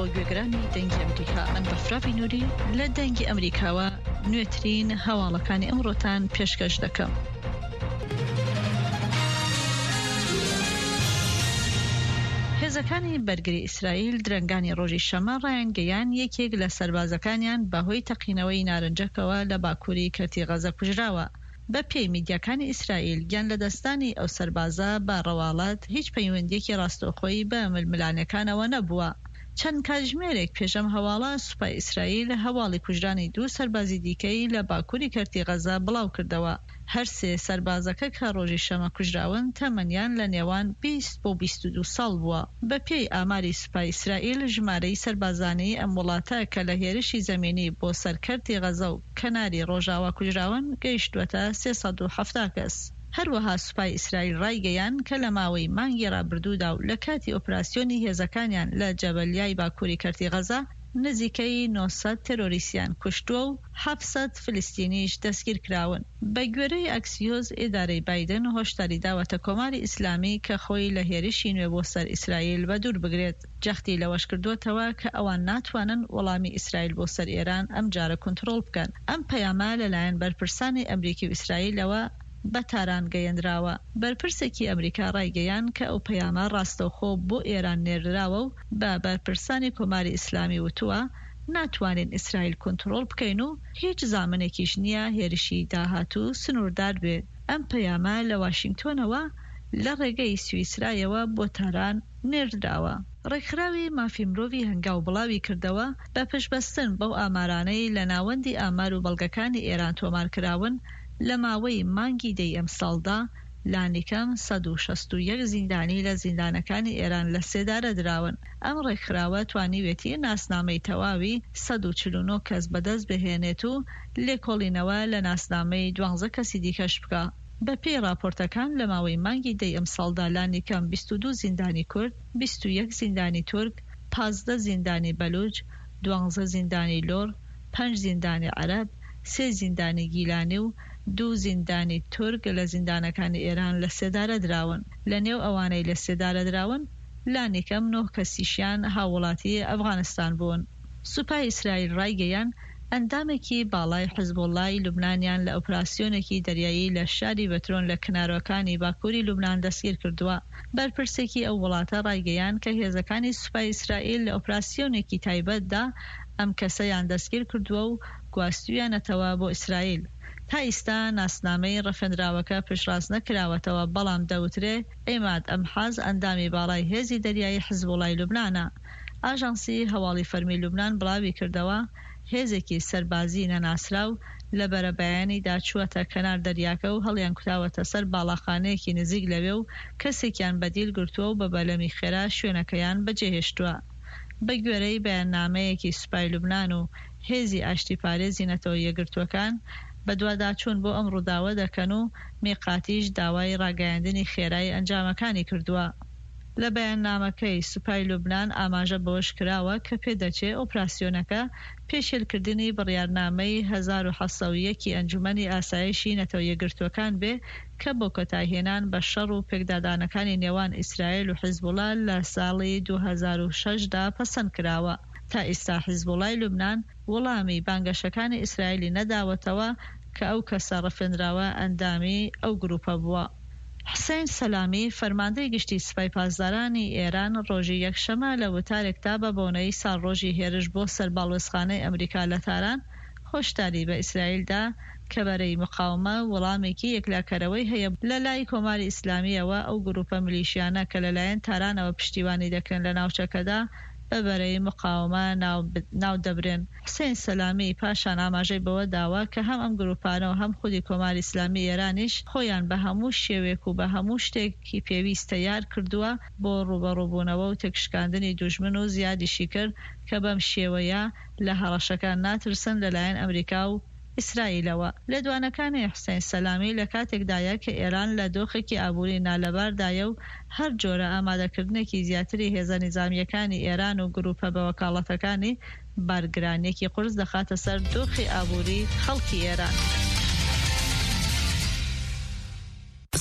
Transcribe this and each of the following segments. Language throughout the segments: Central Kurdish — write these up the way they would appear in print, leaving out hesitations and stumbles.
بۆ گوێگرانی دەنگی ئەمریکا. من بەفراوی نووری لە دەنگی ئەمریکاوە نوێترین هەواڵەکانی ئەمڕۆتان پێشکەش دەکەم. هێزەکانی بەرگری ئیسرائیل درەنگانی ڕۆژی شەمە ڕایانگەیان یەکێک لە سەربازەکانیان بەهۆی تەقینەوەی نارنجەکەوە لە باکووری کەرتی غەزە کوژراوە. بە پێی میدیاکانی ئیسرائیل گیان لە دەستانی ئەو سەربازە با ڕەواڵەت هیچ پەیوەندیەکی ڕاستەوخۆیی بە ململانەکانەوە نەبووە. چەند کاتژمێرێک پێشەم هەواڵە سوپای ئیسرائیل هەواڵی کوژرانی 2 سەربازی دیکەی لە باکووری کەرتی غەزە بڵاو کردەوە. هەر 3 سەربازەکە کە ڕۆژی شەمە کوژراون تەمەنیان لە نێوان 20 بۆ 22 ساڵ بووە. بە پێی ئاماری سوپای ئیسرائیل ژمارەی سەربازانی ئەم وڵاتە کە لە هێرشی زەمینی بۆ سەر کەرتی غەزە و کەناری ڕۆژاوا کوژراون گەیشتوەتە 370 کەس. هەروەها سوپای ئیسرائیل ڕایگەیان کە لە ماوەی مانگی ڕابردوودا و لە کاتی ئۆپراسیۆنی هێزەکانیان لە جەبەلیای باکووری کەرتی غەزە نزیکەی 900 تێرۆریستیان کوشتووە و 700 فلستینیش دەستگیر کراون. بە گوێرەی ئەکسیۆز ئێدارەی بایدن هۆشداری داوەتە کۆماری ئیسلامی کە خۆی لە هێرشی نوێ بۆ سەر ئیسرائیل بە دوور بگرێت. جەختی لەوەش کردوتەوە کە ئەوان ناتوانن وەڵامی ئیسرائیل بۆ سەر ئێران ئەم جارە کۆنتڕۆڵ بکەن. ئەم پەیامە لەلایەن بەرپرسانی ئەمریکی و ئیسرائیلەوە بە تاران گەیەندراوە. بەرپرسێکی ئەمریکا ڕایگەیان کە ئەو پەیامە ڕاستەوخۆ بۆ ئێران نێردراوە و بە بەرپرسانی کۆماری ئیسلامی وتووە ناتوانین ئیسرائیل کۆنتڕۆڵ بکەین و هیچ زامنێکیش نییە هێرشی داهاتوو سنووردار بێت. ئەم پەیامە لە واشنگتۆنەوە لە ڕێگەی سویسرایەوە بۆ تاران نێردراوە. ڕێکخراوی مافی مرۆڤی هەنگاو بڵاوی کردەوە بە پشتبەستن بەو ئامارانەی لە ناوەندی ئامار و بەڵگەکانی ئێران تۆمارکراون لە ماوەی مانگی دەی ئەم ساڵدا لانیکەم 161 زیندانی لە زیندانەکانی ئێران لە سێدارە دراون. ئەم ڕێکخراوە توانیوێتی ناسنامەی تەواوی 149 کەس بەدەست بهێنێت و لێکۆڵینەوە لە ناسنامەی 12 کەسی دیکەش بکە. بە پێی راپۆرتەکان لە ماوەی مانگی دەی ئەم ساڵدا لانیکەم 22 زیندانی کورد، 21 زیندانی تورک، 15 زیندانی بەلوچ، 12 زیندانی لۆر، 5 زیندانی عەرەب، 3 زیندانی گیلانی و 2 زیندانی تورک لە زیندانەکانی ئێران لە سێدارە دراون. لە نێو ئەوانەی لە سێدارە دراون لانیکەم 9 کەسیشیان هاوڵاتی ئەفغانستان بوون. سوپای ئیسرائیل ڕایگەیان ئەندامێکی باڵای حیزبوڵڵای لوبنانیان لە ئۆپراسیۆنێکی دەریایی لە شاری بەترۆن لە کنارەکانی باکووری لوبنان دەستگیر کردووە. بەرپرسێکی ئەو وڵاتە ڕایگەیان کە هێزەکانی سوپای ئیسرائیل لە ئۆپراسیۆنێکی تایبەتدا ئەم کەسەیان دەستگیر کردووە و گواستویانەتەوە بۆ ئیسرائیل. تا ئێستا ناسنامەی ڕەفێنراوەکە پشتڕاست نەکراوەتەوە، بەڵام دەوترێ ئێماد ئەم حاز ئەندامی باڵای هێزی دەریایی حیزبوڵڵای لوبنانە. ئاژانسی هەواڵی فەرمی لوبنان بڵاوی کردەوە هێزێکی سەربازی نەناسراو لە بەرەبایانیدا چووەتە کەنار دەریاکە و هەڵیان کوتاوەتە سەر باڵاخانەیەکی نزیک لەوێ و کەسێکیان بەدیل گرتووە و بە بەلەمی خێرا شوێنەکەیان بەجێهێشتووە. بە گوێرەی بەیاننامەیەکی سوپای لوبنان و هێزی ئاشتی پارێزی نەتەوە یەکگرتووەکان بە دوواداچوون بۆ ئەم ڕووداوە دەکەن و میقاتیش داوای ڕاگەیاندنی خێرای ئەنجامەکانی کردووە. لە بەیاننامەکەی سوپای لوبنان ئاماژە بەوەش کراوە کە پێدەچێت ئۆپراسیۆنەکە پێشێلکردنی بڕیارنامەی 1701 ئەنجومەنی ئاسایشی نەتەوە یەکگرتووەکان بێ کە بۆ کۆتایهێنان بە شەڕ و پێکدادانەکانی نێوان ئیسرائیل و حیزبوڵڵا لە ساڵی 2006دا پەسەند کراوە. تا ئێستا حیزبوڵڵای لوبنان وەڵامی بانگەشەکانی ئیسرائیلی نەداوەتەوە کە ئەو کەسە ڕەفێنراوە ئەندامی ئەو گروپە بووە. حسین سەلامی فەرماندەی گشتی سوپای پاسدارانی ئێران ڕۆژی یەکشەمە لە وتارێکدا بە بۆنەی ساڵڕۆژی هێرش بۆ سەرباڵوێزخانەی ئەمریکا لە تاران هۆشداری بە ئیسرائیلدا کە بەرەی مقاومە وەڵامێکی یەکلاکەرەوەی هەیە لە لای کۆماری ئیسلامیەوە ئەو گروپە میلیشیانە کە لەلایەن تارانەوە پشتیوانی دەکەن لە ناوچەکەدا بەبەرەی مقاومە ناو دەبرێن. حسین سەلامی پاشان ئاماژەی بەوە داوا کە هەم ئەم گروپانەوە هەم خودی کۆماری ئیسلامی ئێرانیش خۆیان بە هەموو شێوێک و بە هەموو شتێکی پێویستە یار کردووە بۆ ڕوبەڕووبوونەوە و تێکشکاندنی دوژمن و زیادیشی کرد کە بەم شێوەیە لە هەڕەشەکان ناترسن لەلایەن ئەمریکا و ئیسرائیلەوە. لە دوانەکانی حسین سەلامی لە کاتێکدایە کە ئێران لە دۆخێکی ئابووری نالەباردایە و هەر جۆرە ئامادەکردنێکی زیاتری هێزە نیزامیەکانی ئێران و گروپە بە وەکاڵەتەکانی بارگرانێکی قورس دەخاتە سەر دۆخی ئابووری خەڵکی ئێران.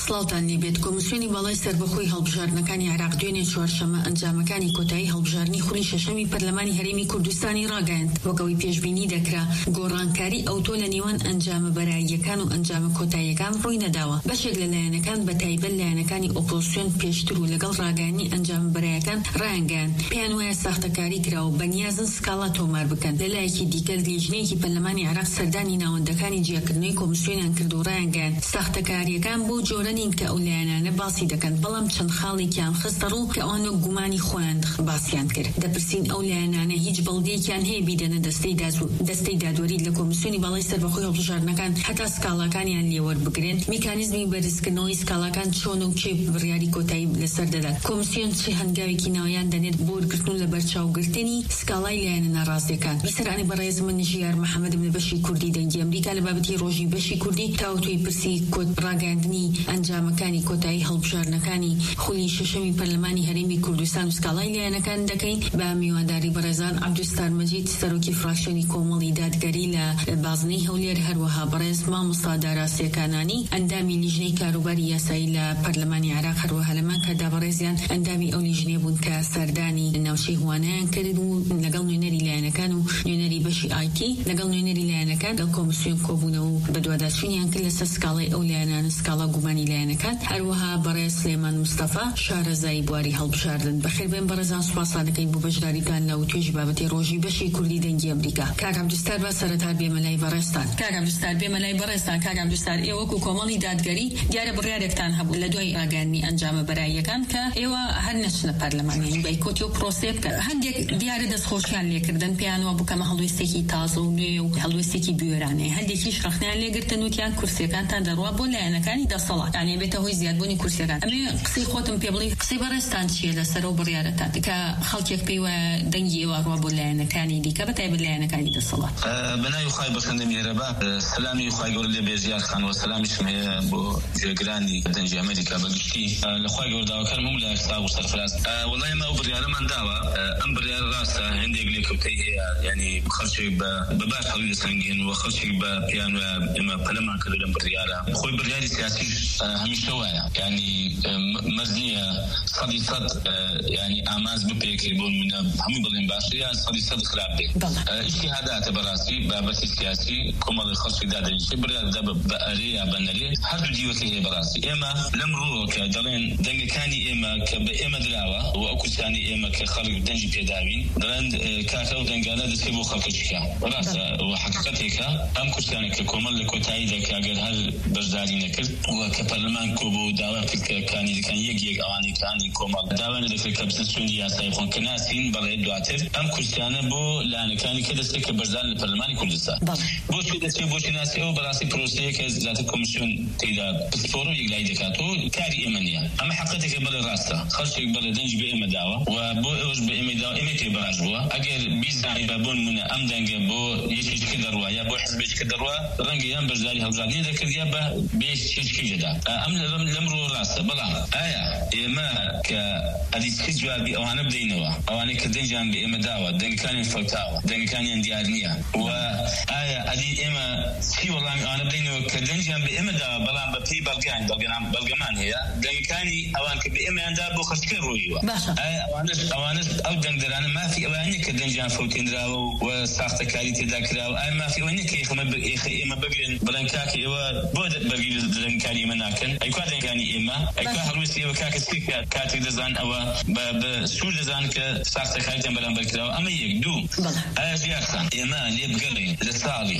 سڵاوتان لێبێت. کۆمیسیۆنی باڵای سەربەخۆی هەڵبژاردنەکانی عێراق دوێنێ چوارشەمە ئەنجامەکانی کۆتایی هەڵبژاردننی خولی شەشەمی پەرلەمانی هەرێمی کوردستانی ڕاگەیاند. وەکەوەی پێشبینی دەکرا گۆڕانکاری ئەوتۆ لە نێوان ئەنجامە بەراییەکان و ئەنجامە کۆتاییەکان ڕووی نەداوە. بەشێک لە لایەنەکان بە تایبەت لایەنەکانی ئۆپۆزیسیۆن پێشتر و لەگەڵ ڕاگەیاندنی ئەنجامە بەراییەکان ڕایانگەیاند پێیان وایە ساختەکاری کراوە بەنیازن سکاڵا تۆمار بکەن. لەلایەکی دیکە لیژنەیەکی پەرلەمانی عێراق سەردانی ناوەندەکانی جیاکردنەوەی کۆمیسیۆنیان کرد و ڕایانگەیاند ساختەکاریەکان بۆ جۆرە نین کە ئەو لایەنانە باسی دەکەن، بەڵام چەند خاڵێکیان خستە ڕوو کە ئەوانە گومانی خۆیان باسییان کرد. دەپرسین ئەو لایەنانە هیچ بەڵگەیەکیان هەیە بیدەنە دەستەی دادوەری لە کۆمیسیۆنی باڵای سەربەخۆی هەڵبژاردنەکان هەتا سکاڵاکانیان لێوەربگرێن، میکانیزمی بەرزکردنەوەی سکاڵاکان چۆنە و کێ بڕیاری کۆتایی لەسەر دەدات. کۆمیسیۆن چه هەنگاوێکی ناویان دەنێت بۆ وەرگرتن لە بەرچاوگرتنی سکاڵای لایەنە ناڕازیەکان. بیسەرانی بەڕێز من نژیار محەممەدم لە بەشی کوردی دەنگی ئەمریکا لە بابەتی ڕۆژی بەشی کوردی تاوتوی پرسی ڕاگەاندنی ئەنجامەکانی کۆتایی هەڵبژاردنەکانی خولی شەشەمی پەرلەمانی هەرێمی کوردستان و سکاڵای لایەنەکان دەکەین. بە میوانداری بەڕێزان عەبدولستار مەجید سەرۆکی فراکسیۆنی کۆمەڵی دادگەری لە بازنەی هەولێر، هەروەها بەڕێز مامۆستا دارا سێکانانی ئەندامی لیژنەی کاروباری یاسایی لە پەرلەمانی عێراق، هەروەها لەمان کەدا بەڕێزیان ئەندامی ئەو لیژنەیە بوون کە سەردانی ناوچەی هوانەیان کرد و لەگەڵ نوێنەری لایەنەکان و نوێنەری بەشی ئایتی لەگەڵ نوێنەری لایەنەکان لەگەڵ کۆمیسیۆن کۆبوونەوە و بەدواداچوونیان کرد لەسەر سکاڵای ئەو لایەنانە، سکاڵا گومانی لایەنەکان. هەروەها بەڕێز سلێمان مستەفا شارەزایی بواری هەڵبژاردن. بەخێربێن بەڕێزان، سوپاسان دەکەین بۆ بەشداریتان لە توێژی بابەتی ڕۆژی بەشی کوردی دەنگی ئەمریکا. کاک عەبدولستار با سەرەتا بێمە لای بەڕێزتان. کاک عەبدولستار بێمە لای بەڕێزتان. کاک عەبدولستار، ئێوە وەکو کۆمەڵی دادگەری دیارە بڕیارێکتان هەبوو لە دوای ئاگاندنی ئەنجامە بەراییەکان کە ئێوە هەر نەچنە پەرلەمان، یعنی بایکۆتی و پرۆسێ بکەن. هەندێک دیارە دەستخۆشیان لێکردن، پێیانەوە بکەمە هەڵوێستێکی تازە و نوێ و هەڵوێستێکی بوێرانەیە. هەندێکیش ڕەخنیان لێگرتن وتیان کورسیەکانتان دەڕوا بۆ لایەنەکانی دەسەڵات، یعنی بێتە هۆی زیادبوونی کورسیەکان. ئەمێ قسەی خۆتم پێ بڵێ، قسەی بەڕێزتان چییە لەسەر ئەو بڕیارەتان کە خەڵکێک پێی وایە دەنگی ئێوە ڕوا بۆ لایەنەکانی دیکە بەتایبەت لایەنەکانی دەسەڵات؟ بەناوی خوای بەخشندە میهرەبا، سلامی خوای گەورە لێ بێ زیاد خان و سلامیشم هەیە بۆ گوێگرانی دەنگی ئەمریکا بەگشتی لە خوای گەورە داواکەرم هەموو لای سلااو و سەرفراز. وەڵای ئەمە ئەو بڕیارەمان داوە، ئەم بڕیارە ڕاستە هەندێک لێکەوتەی هەیە، یعنی خەڵکێک بە باش هەڵوی دەسەنگێن و خەڵکێک بە پێیان وایە ئێمە پەلەمان کردو لەم بڕیارە. خۆی بڕیاری سیاسیش هەمیشە وایە، یعنی مەرج نییە 100% یعنی ئاماز بپێکێ بۆ منە هەموو بڵێن باشە یان 100% خراپ بێ. ئیجتیهاداتە بەڕاستی بابەتی سیاسی کۆمەڵی خەڵکی دادەنیشێ بڕیار دە بە ئەرێ یا بە نەرێ هەردوو دیوەکە هەیە بەڕاستی. ئێمە لەم ڕووە کە دەڵێن دەنگەکانی ئێمە کە بە ئێمە دراوە و ئەو کورسانی ئێمە کە خەڵک دەنجی پێداوین دەڵێن کاکە ئەو دەنگانە دەچێ بۆ خەڵکەچکە. ڕاستە و حەقیقەتێکە ئەم کورسانە کە کۆمەڵ لە کۆتایی دەکا ئەگەر هەر بەشداری نەکرد و کە پەرلەمان کۆبوو و داوا کرد کە کاندیدەکان یەک ئەوانەی کانی کۆمەڵ داوای دەکرد کە بچن سوێندی یاسای خۆن کە ناسین بەڵێ دواتر ئەم کورسانە بۆ لایەنەکانی کە دەستێک کە بەشدار لە پەرلەمانی کوردستان بۆچی دەچێت بۆچی ناسی ئەوە بەڕاستی پرۆسەیە کە زیاتر کۆمیسیۆن تێیدا پسپۆڕ و یەکلای دەکات و کاری ئێمە نییە. ئەمە حەقیقەتێکە بەڵێ ڕاستە، خەڵکێک بەڵێ دەنجی بە ئێمە داوە و بۆ ئێوەش بە ئێمە داوە ئێمە پێ باش بووە. ئەگەر بیزانی بە بۆن منە ئەم دەنگە بۆ یەکێکە دەڕوا یا بۆ حزبێکە دەڕوا ڕەنگە یان بەشداری هەڵبژاردنی دەکرد یا بە بێشتێکی دەدا. ئەم لەمڕۆ ڕاستە، بەڵام ئایا ئێمە کە ئەدیسکی جوابی ئەوانە بدەینەوە، ئەوانەی کە دەنجیان بە ئێمە داوە، دەنگەکانیان فەوتاوە، دەنگەکانیان دیار نییە، و ئایا ئەدی ئێمە چی وەڵامی ئەوانە بدەینەوە کە دەنجیان بە ئێمە داوە بەڵام بە پێی بەڵگەمان هەیە دەنگەکانی ئەوان کە بە ئێمەیاندا بۆ خەڵکی ڕۆیوە. ئایا ئەوانش ئەو دەنگدەرانە مافی ئەوان نیە کە دەنجیان فەوتێنراوە و ساختەکاری تێدا کراوە؟ ئایا مافی ئەوە نیە کە ئێمە بگرن بڵێن کاکە ئێوە بۆ بەرگری دەنگەکانی ئێمە ناکەن؟ ئەیکوا دەنگەکانی ئێمە ئەیکوا هەڵوێستی ئێوە کاکە کاتێک دەزان ئەوە بە سوور دەزان کە ساختەکاریتان بەرامبەر کراوە؟ ئەمە یەک. دوو، ئایا زیادخان ئێمە لێ بگەڕین لە ساڵی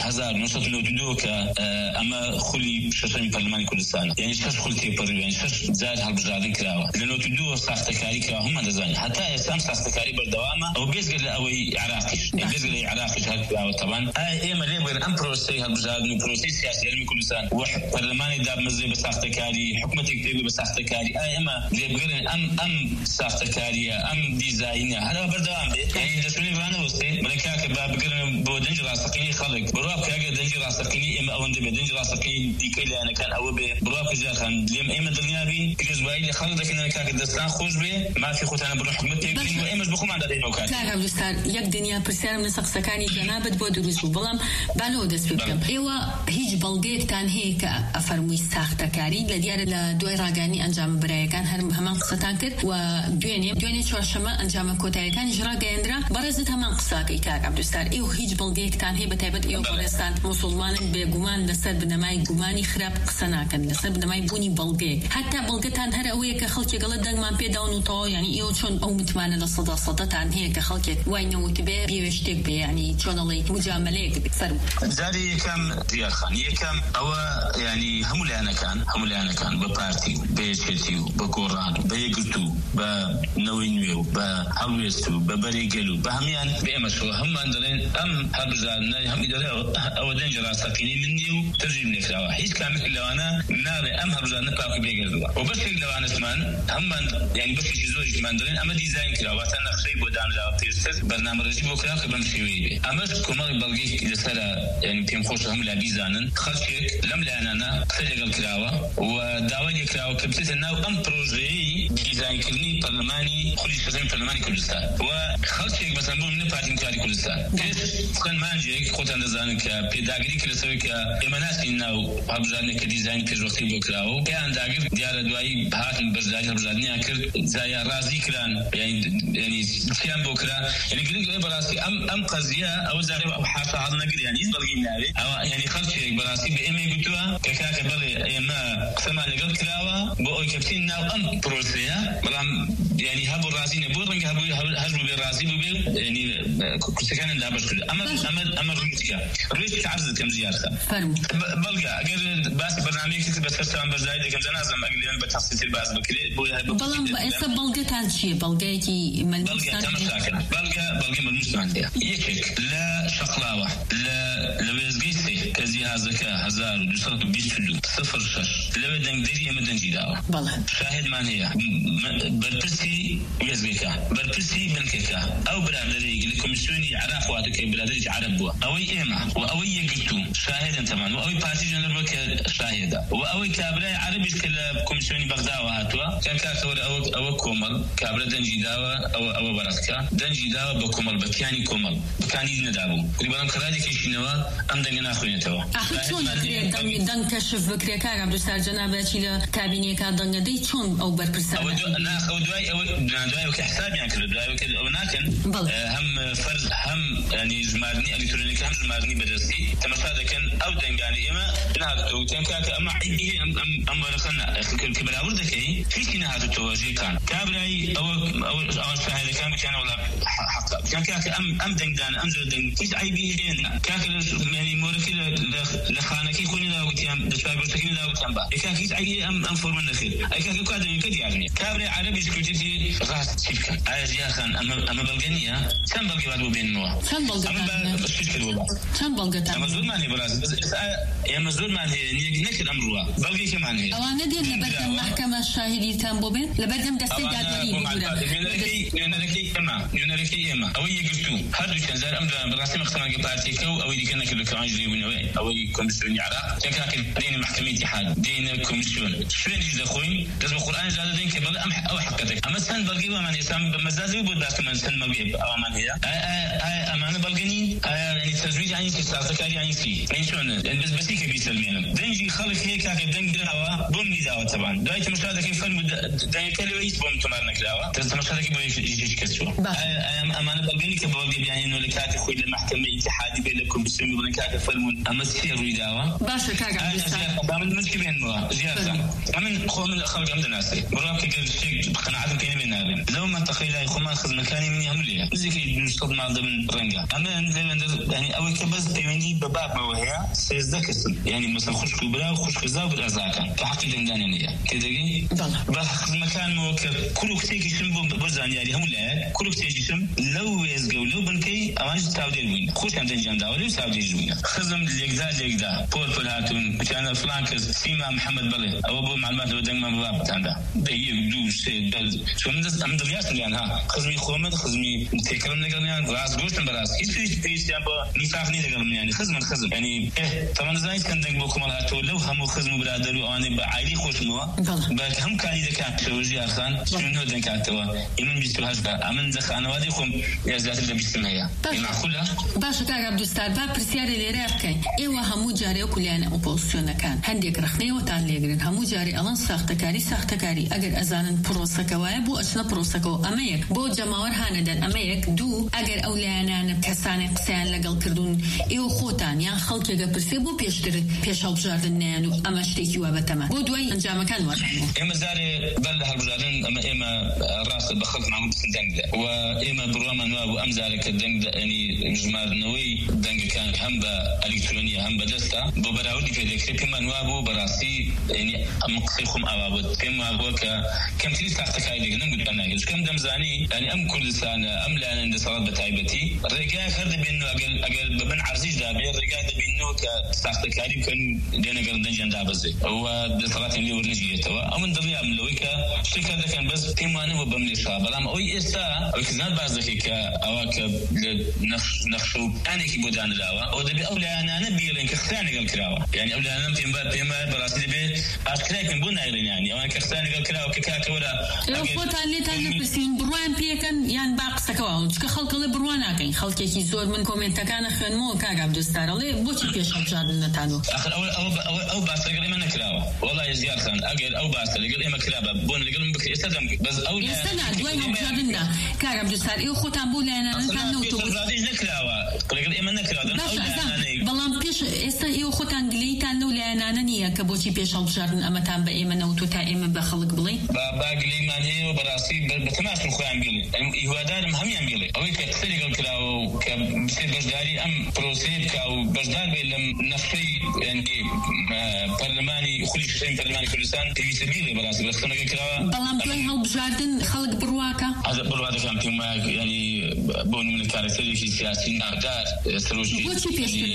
1992 کە ئەمە خولی شەشەمی پەرلەمانی کوردستانە، یعنی 6 خول تێپەڕی، یعنی 6 جار هەڵبژاردن کراوە. لە 92 ساختەکاری کراوە، هەمومان دەزانین. هەتا ئێستا ساختەکاری بەردەوامە، ئەو بێزگە لە ئەوەی عێراقیش بێزگە لە عێراقیش هەر کراوە. تەبان ئایا ئێمە لێ بگەڕین ئەم پرۆسەی هەڵبژاردن و پرۆسەی سیاسی هەرێمی کوردستان و پەرلەمانی دابمەزرێ بە ساختەکاری، حکوومەتێک پێبێ بە ساختەکاری، ئایا ئێمە لێ بگەڕین ئەم ساختەکاریە ئەم دیزاینە هەرەوە بەردەوام بێت؟ یعنی دەچێت ڕانەوەستێ بڵێن کاکە با بگەڕن بۆ دەنج ڕاستەقینی خەڵک، بڕوا کاگە دەنج ڕاستەقینی ئێمە ئەوەندە بێ، دەنج ڕاستەقینی دیکەی لایەنەکان ئەوە بێ، بڕوا کەجاخان لێم ئێمە دڵنیابین پێشبایی لە خەڵک دەکەن کاکە دەستان خۆش بێ، مافی خۆتانە بڕۆ حکوومەت پێبگرین و ئێمەش بخۆمان دەدەینەوە کار. کاک عەبدولستار، یەک دنیا پرسیارم لەسەر قسەکانی جەنابەت بۆ دروست بوو، بەڵام بالەوە دەست پێ بکەم. ئێوە هیچ بەڵگەیەکتان هەیە کە ئەفەرمووی ساختەکاری هەولبژاری لە دیارە لە دوای ڕاگانی ئەنجام برایەکان هەمان قسەتان کرد و دوێنێ چوارشەمە ئەنجامە کۆتاییەکانی ڕاگەیەندرا بەڕێزت هەمان قساکەی کاک عەبدولستار ئێوە هیچ بەڵگەیەکتان هەیە بەتایبەت ئێوە بەڕێستان موسڵمانن بێگومان لەسەر بنەمای گومانی خراپ قسە ناکەن لەسەر بنەمای بوونی بەڵگەیەک هەتا بەڵگەتان هەر ئەوەیە کە خەڵکێکەڵە دەنگمان پێداون و تەواو یعنی ئێوە چۆن ئەو متمانە لە سەدەتان هەیە کە خەڵکێک وای نەوت بێ بێوێ شتێک بێ ینی چۆنەڵی مجاملەیەک بێ جاری یەکەم دیارخان یەکەم ئەوە ینی هەموو لایەنەکان بە پارتی و بە یەکێتی و بە گۆڕان و بە یەکگرت و بە نەوەی نوێ و بە هەڵوێست و بە بەرێگەل و بە هەمیان بە ئێمەشەوە هەممان دەڵێن ئەم هەڵبژاردنە هەمی دەڵێ ئەوە دەنجە ڕاستەقینەی من نیە و تەرجیم نێکراوە هیچ کامێک لەوانە ناڵێ ئەم هەڵبژاردنە پاک و بێگەردووە و بەشێک لەوانەشمان هەممان ینی بەشێکی زۆریشمان دەڵێن ئەمە دیزاین کراوە واتە نەخشەی بۆ دانراوە پێشتر بەرنامەڕێژی بۆ کرا کە بەم شێوەیە بێ ئەمەش کۆمەڵی بەڵگەیەکی لەسەرە ینی پێم خۆشە هەموو لا بیزانن خەڵکێک لەم لایەنانە قسە لەگەڵ کراوە و داوای لێکراوە کە بچێتە ناو ئەم پرۆژەیەی دیزاینکردنی پەرلەمانی خولی شەشەمی پەرلەمانی کوردستان و خەڵکێک مەسەڵەن بۆ منە پارتیمکاری کوردستان پێش چەند مانجێک خۆتان دەزانن کە پێداگیری کرد لەسەرەوەی کە ئێمە ناسین ناو هەڵبژاردنێک کە دیزاین پێشوەختی بۆ کراوە و پێیان داگر دیارە دوایی هاتن بەرزایی هەڵبژاردنیان کرد جایا ڕازی کران ینی چیان بۆ کرا ینی گرنگ بەڕاستی ئەم قەزیە ئەوە جارێ حافە هەڵ نەگریان هیچ بەڵگەی ناوێ ئەوە ینی خەڵکێک بەڕاستی بە ئێمە گوتووە کە کاکە بەڵێ ئێمە قسەمان لەگەڵ کراوە بۆ ئەوی کە بچین ناو ئەم پرۆسەیە بەڵام ینی هەبوو ڕازی نەبوو ڕەنگە هەر بوو بێ ڕازی بوو بێ ینی کورسەکانیان دابەش کرد ئەمە ڕوێژی عەرز دەکەم زیارکە بەڵگە ئەگەر باسی بەرنامەیەکی کرد بەسەر سەوان بەرزایی دەکەم جەنازەم ئەگەر بە تەفسیل باس بکرێت بەڵام ئێستا بەڵگەتان چییە بەڵگەیەکی بەڵگە مەلموسمان هەیە یەکێک لە شەقڵاوە لە وێزگەی سێ کە جیهازەکە 1222 لەوێ دەنگدەری ئێمە دەنجی داوە شاهدمان هەیە بەرپرسی وێزگەکە بەرپرسی بنکەکە ئەو برادەرەیەکی لە کۆمیسیۆنی عراق واتە کە برادەرێکی عەرەب بووە ئەوەی ئێمە و ئەوەی یەکگرتو شاهدن تەمان و ئەوەی پارتی ژەنەربە کە شاهدە و ئەوەی کابرای عەرەبیش کە لە کۆمیسیۆنی بەغداوە هاتووە کە کاتەوەرە ئەوە کۆمەڵ کابرا دەنجی داوە ئەوە بەڕەتکە دەنجی داوە بە کۆمەڵ بەکیانی کۆمەڵ بکانی نەدابوو بەڵام کەڕادێکیشینەوە ئەم دەنگە ناخوێنێتەوە دەنگ کەشف بکرێ کاک عەبدولستار جەنابەتی لە کابینەکە دەنگەدەی چۆن ئەو بەرپرسە دوای کە حسابیان کرد دوای کە ئەوە ناکەن هەم فەرز هەم ینی ژمارنی ئەلیکترۆنیکی هەم ژمارنی بەدەستی تەماشا دەکەن ئەو دەنگانی ئێمە نهاتوتەوە کاکە ئەمە عیبی ئەم وەرەقە کە بەراورد دەکەی هیچی نهاتوتەوە ژێکان کابرایی ئەوە شاهدەکان بکەن وڵا حەقا بکەن کاکە ئەم دەنگدانە ئەم زۆر دەنگ هیچ عیبی هێنە کاکە ینی مۆرەکەی لە خانەکەی خۆنی داوتیان دەچوار گۆشتەکەی داوتیان با کاکە هیچ عیبی ئەم فۆرمە نەکرد کاکە کا دەنگەکە دیار نییە کابرای عەرەبیش کوتیتی ڕاست چی بکەن ئایا زیاخان ئەمە بەڵگە نییە چەند بەڵگەی وات بۆ بێننەوە چەند بەڵگەتان ئەمە زۆرمان هەیە بەڕاستی ئێمە زۆرمان هەیە نەکرد ئەمڕۆوە بەڵگەیەکمان هەیە ئەوانە دێن لە بەردەم مەحکەمە شاهیدیتان بۆ بێن لە بەردەم دەستەی دادوەری نوێنەرەکەی ئێمە ئەوەی یەکگرتو هەردوو چەند جار ئەم بەڕاستی مەخسەمانگە پارتیەکە و ئەوەی دیکە نەکرد کە ئەوانش لێبوونەوەی ئەوەی کۆمیسیۆنی عراق تێکاکە دێنە محکەمەی اتحاد دێنە کۆمیسیۆن شوێنیش دەخۆین دەست بە قورئان جادە دێن کە بەڵێ ئەو حقەتێک ئەمە چەند بەڵگەی وامان هێستا بە مەزازەوە بۆ داستەمان چەند بەڵگەی ئەومان هەیە ئەمانە بەڵگە نین ینی تەجوید یانی چی سازەکاری یانی چی این چۆنە بەسی کە بیسەلمێنم دەنجی خەڵک هەیە کاکە دەنگ درراوە بۆم نیداوە تەبان دوای تەماشا دەکەی فەرموو دەنگەکە لەوە هیچ بۆم تۆمار نەکراوە تەماشا دەکەی بۆ هیچ کەس چووە ئەمانە بەڵگەنی کە بەڵگە بیانێنەوە لە کاتی خۆی لە محکەمەی اتحادی بێ لە کۆمیسیۆنی بڵێن کاکە فەرموون ئەمە چی ڕووی داوە باشە کاکە من چی بێنەوە زیادە ئەمن خۆمن خەڵکم دەناسی بڕام کە گەر شتێک قەناعەتم پێ نەبێ نابێن لەو منتەقەی لای خۆمان خزمەکانی منی هەموو لێیە نزیکەی 200 ماڵ دەبن ڕەنگە ئەمە لەوێندە ینی ئەوەی کە بەس پەیوەندی بە بابەوە هەیە 13 کەسن ینی مەسەڵەن خوشک و برا و خوشکزا و برازاکان کە حەقی دەنگدانیان هەیە تێدەگەی بە خزمەکانمەوە کە کوڕ و کچێکیشم بۆ زانیاری هەموو لایەک کوڕ و کچێکیشم لەو وێزگە و لەو بنکەی ئەوانش تاودێر بووین خۆشیان دەنجیان داوە لەو تاودێر بووینە خزم لێکدا پۆل هاتون وتیانە فڵان کەس سیما محەممەد بڵێ ئەوە بۆ معلوماتەوە دەنگمان بابتاندا دەیەک دوو سێ چۆن دەست ئەم دڵیاتیان ها خزمی خۆمت خزمی تێکەڵم لەگەڵیان ڕاست گۆشتم بەڕاست هیچ پێویستیان بۆ نیفاق نی لەگەڵم یانی خزم ینی تەمەن زانیت کەندەنگ بۆ کۆمەڵ هاتەوە لو هم خزم برادر وأنا بعائلي خوشنوا بهم كان إذا كان شوجي أخان شنو دن كاتوا يمن بيستوهاش بقى أمن دخان واديكم يزداد اللي بيستمعها معقولة باش كاغ عبد الستار با برسياري اللي رافكين إيوا همو جاري وكليان أوبوزيسيون كان هنديك رخني وتعال ليجرين همو جاري ألان ساختكاري أجر أزانن بروسكوا بو أشنا بروسكوا أميك بو جماور هاندن أميك دو أجر أولانا نبتحسان قسان لقل كردون إيو خوتان يا خلق يجا برسيبو بيش هالبجاردن نانو أما شتيكيوا بتما بو دوي أنجام كان وجهنا إما زاري بل هالبجاردن إما راس بخلق معهم دنجدة وإما برواما نواب أمزاري كدنجدة يعني جمار نوي دنج كان هم بإلكترونية هم بدستا ببراودي في ذكر إما نوابو براسي يعني مقصيكم أوابد كم هو كم تريد تحتكاي لك نقول أنا كم دمزاني يعني أم كل سنة أم لا عند صلاة بتعبتي الرجاء خرد بينه أقل ببن عرزيج دابي الرجاء بينه كتحتكاري كان لأن قرن دنجان دابزي هو صلاة اللي ورنجية توا أمن ضمي أملويك شكل ده كان بس تيمانه وبملي شاب لام أوي إستا أو كذا بعض ذيك أواك نخشو أنا كي بدان داوا أو دبي أولى أنا نبي لين كختاني قال كراوا يعني أولى أنا تيما براسي دبي أشكرك من بنا يعني أنا كختاني قال كراوا ككاكورا فوتان لي تان بسين بروان بيكن يعني باقسكوا كخلق اللي بروان كاين خلق كي زور من كومنت كان خن مو كاغ عبد الستار لي بوتي بيش هالجار نتانو آخر أو باس قال إما نكراوا والله يزيار خان أجل أو باس قال إما كرابة بون قال بكري استدم بس أولى استنى دوين هالجارنا كاغ عبد الستار إيو خوتان بولا أنا نتانو تو نكراوا قال إما نكراوا بلام بيش است إيو خوتان قلي تانو لأنا نية كبوتي بيش هالجار أما تام بإيما نوتو تائما بخلق بلي باقلي ماني وبراسي بتماس مخوان بيلي هو دار مهم يعملي أو كتسري قال كلاو كبصير بجداري أم بروسيد أو بجدار بيلم نفسي يعني برلماني كل شيء برلماني كردستان في سبيله براسي بس أنا كلاو بلام دوين هالبجاردن خلق برواكا هذا برواكا كان فيما يعني بون من الكارثة في سياسي نادار سروشي بوتي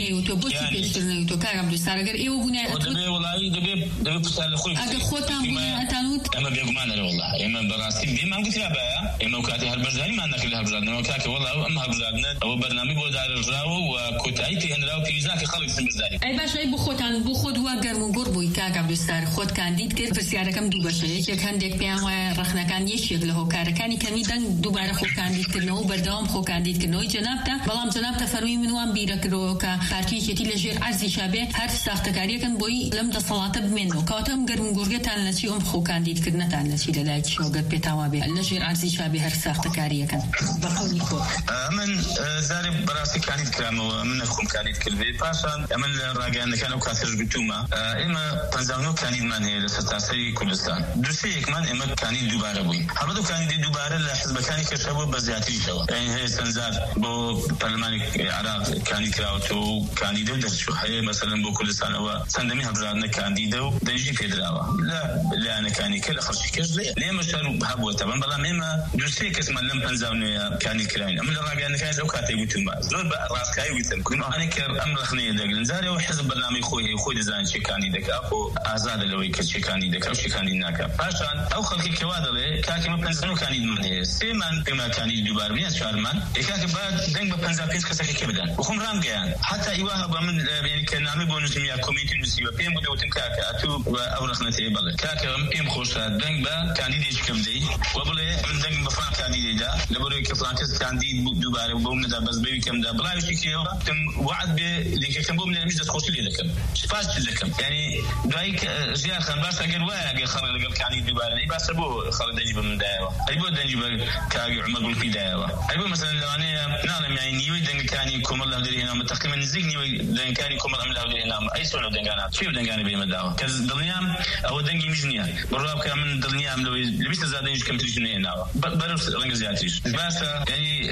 بيشترنيوتو كاغ عبد الستار غير إيو بناء دبي والله دبي بسال خوي أجر خوتان بناء تانوت أما بيجمعنا والله إما براسي بما قلت لا بقى إما وكاتي هالبجداري ما عندك إلا هالبجداري وكاتي والله أما هالبجدارنا أو برنامج بودار الراو وكتايتي هن راو في ذاك خلق البجداري أي باش أي بخوتان بخود واجر مقربوي كاغ عبد الستار خود كان ديت كير فرسيارة كم دوبشة كان ديك بيان ورخنا كان يشيل له كاركاني كان يدن دوباره خود كان ديت كنو بردام خود كان ديت كنو جنابته بلام جنابته فروي من وان بيرك روكا بارتي كتي لجير عرضي شابه هر ساختكاري كان بوي لم تصلاة بمنه كاتم قرم قرقة تان لشي خود كان ديت كنا تان لشي للايك شوقت بتوابه لجير عرضي شابه هر ساختكاري كان بقولي خود من زارب براسي كانت كلامه من نفهم كانت كلبي باشان من راجعنا كانوا كاسر بتوما إما تنزانو كانت من هي لستاسي كردستان دوسي كمان إما كانت دوباره بوي هبدو كانت دوباره لحزب كانت كشبه بزياتي شوا يعني هي تنزار بو برلمان العراق كانت كراوتو كانت دو شو هي مثلا بو كردستان هو سندمي هبزارنا كانت دو دنجي فيدراوا لا أنا كانت كل آخر شيء كذا ليه مشارو هبوا طبعا بلا مما دوسي كسم لم تنزانو كانت كراين أما راجعنا كانت أو كاتي بتوما زود راس كاي ويتم كنا أنا كر أمر خنيه دقل نزاري وحزب برنامج خوي دزان شيء كانت دك أو آزاد اللي كشيء كانت دك أو شيء كانت ناكا عشان أو خلق الكوادر كاكي ما بنزانو كانت من هي سيمان بما كانت دوبار بيا شارمان كاكي بعد دنگ بنزان بيس كسر كبدان وخم رام جيان حتى إيوه بمن يعني كنامي بونس ميا كوميتي نسيبه بيم بدو تم كاكا أتو وأورخنا تيبله كاكا بيم خوشة دنگ با كانت ديش كبدي وبله من دنگ بفران كانت ديدا لبروي كفرانكس كانت دي دوباره وبومن دا بس بيجي كم دا بلاش كيو تم وعد ب كم بومن مش تخش لي لكم شفاش لكم يعني دايك زياد خان باش اقل واقع خلي قال كان دوباره اي بس ابو خلي دنجي من دايوا ايبو دنجي كاغي عمر قول في دايوا ايبو مثلا لو انا نعلم يعني نيوي دنج كان يكون الله دري هنا متقيم نزيغني دنج كان يكون الله دري هنا اي سونو دنجانا شيو دنجاني بي مداوا كز دنيام او دنجي مجنيا براب كان من دنيام لو لبست زادنج كم تجني هنا برف رنجزياتيش بس يعني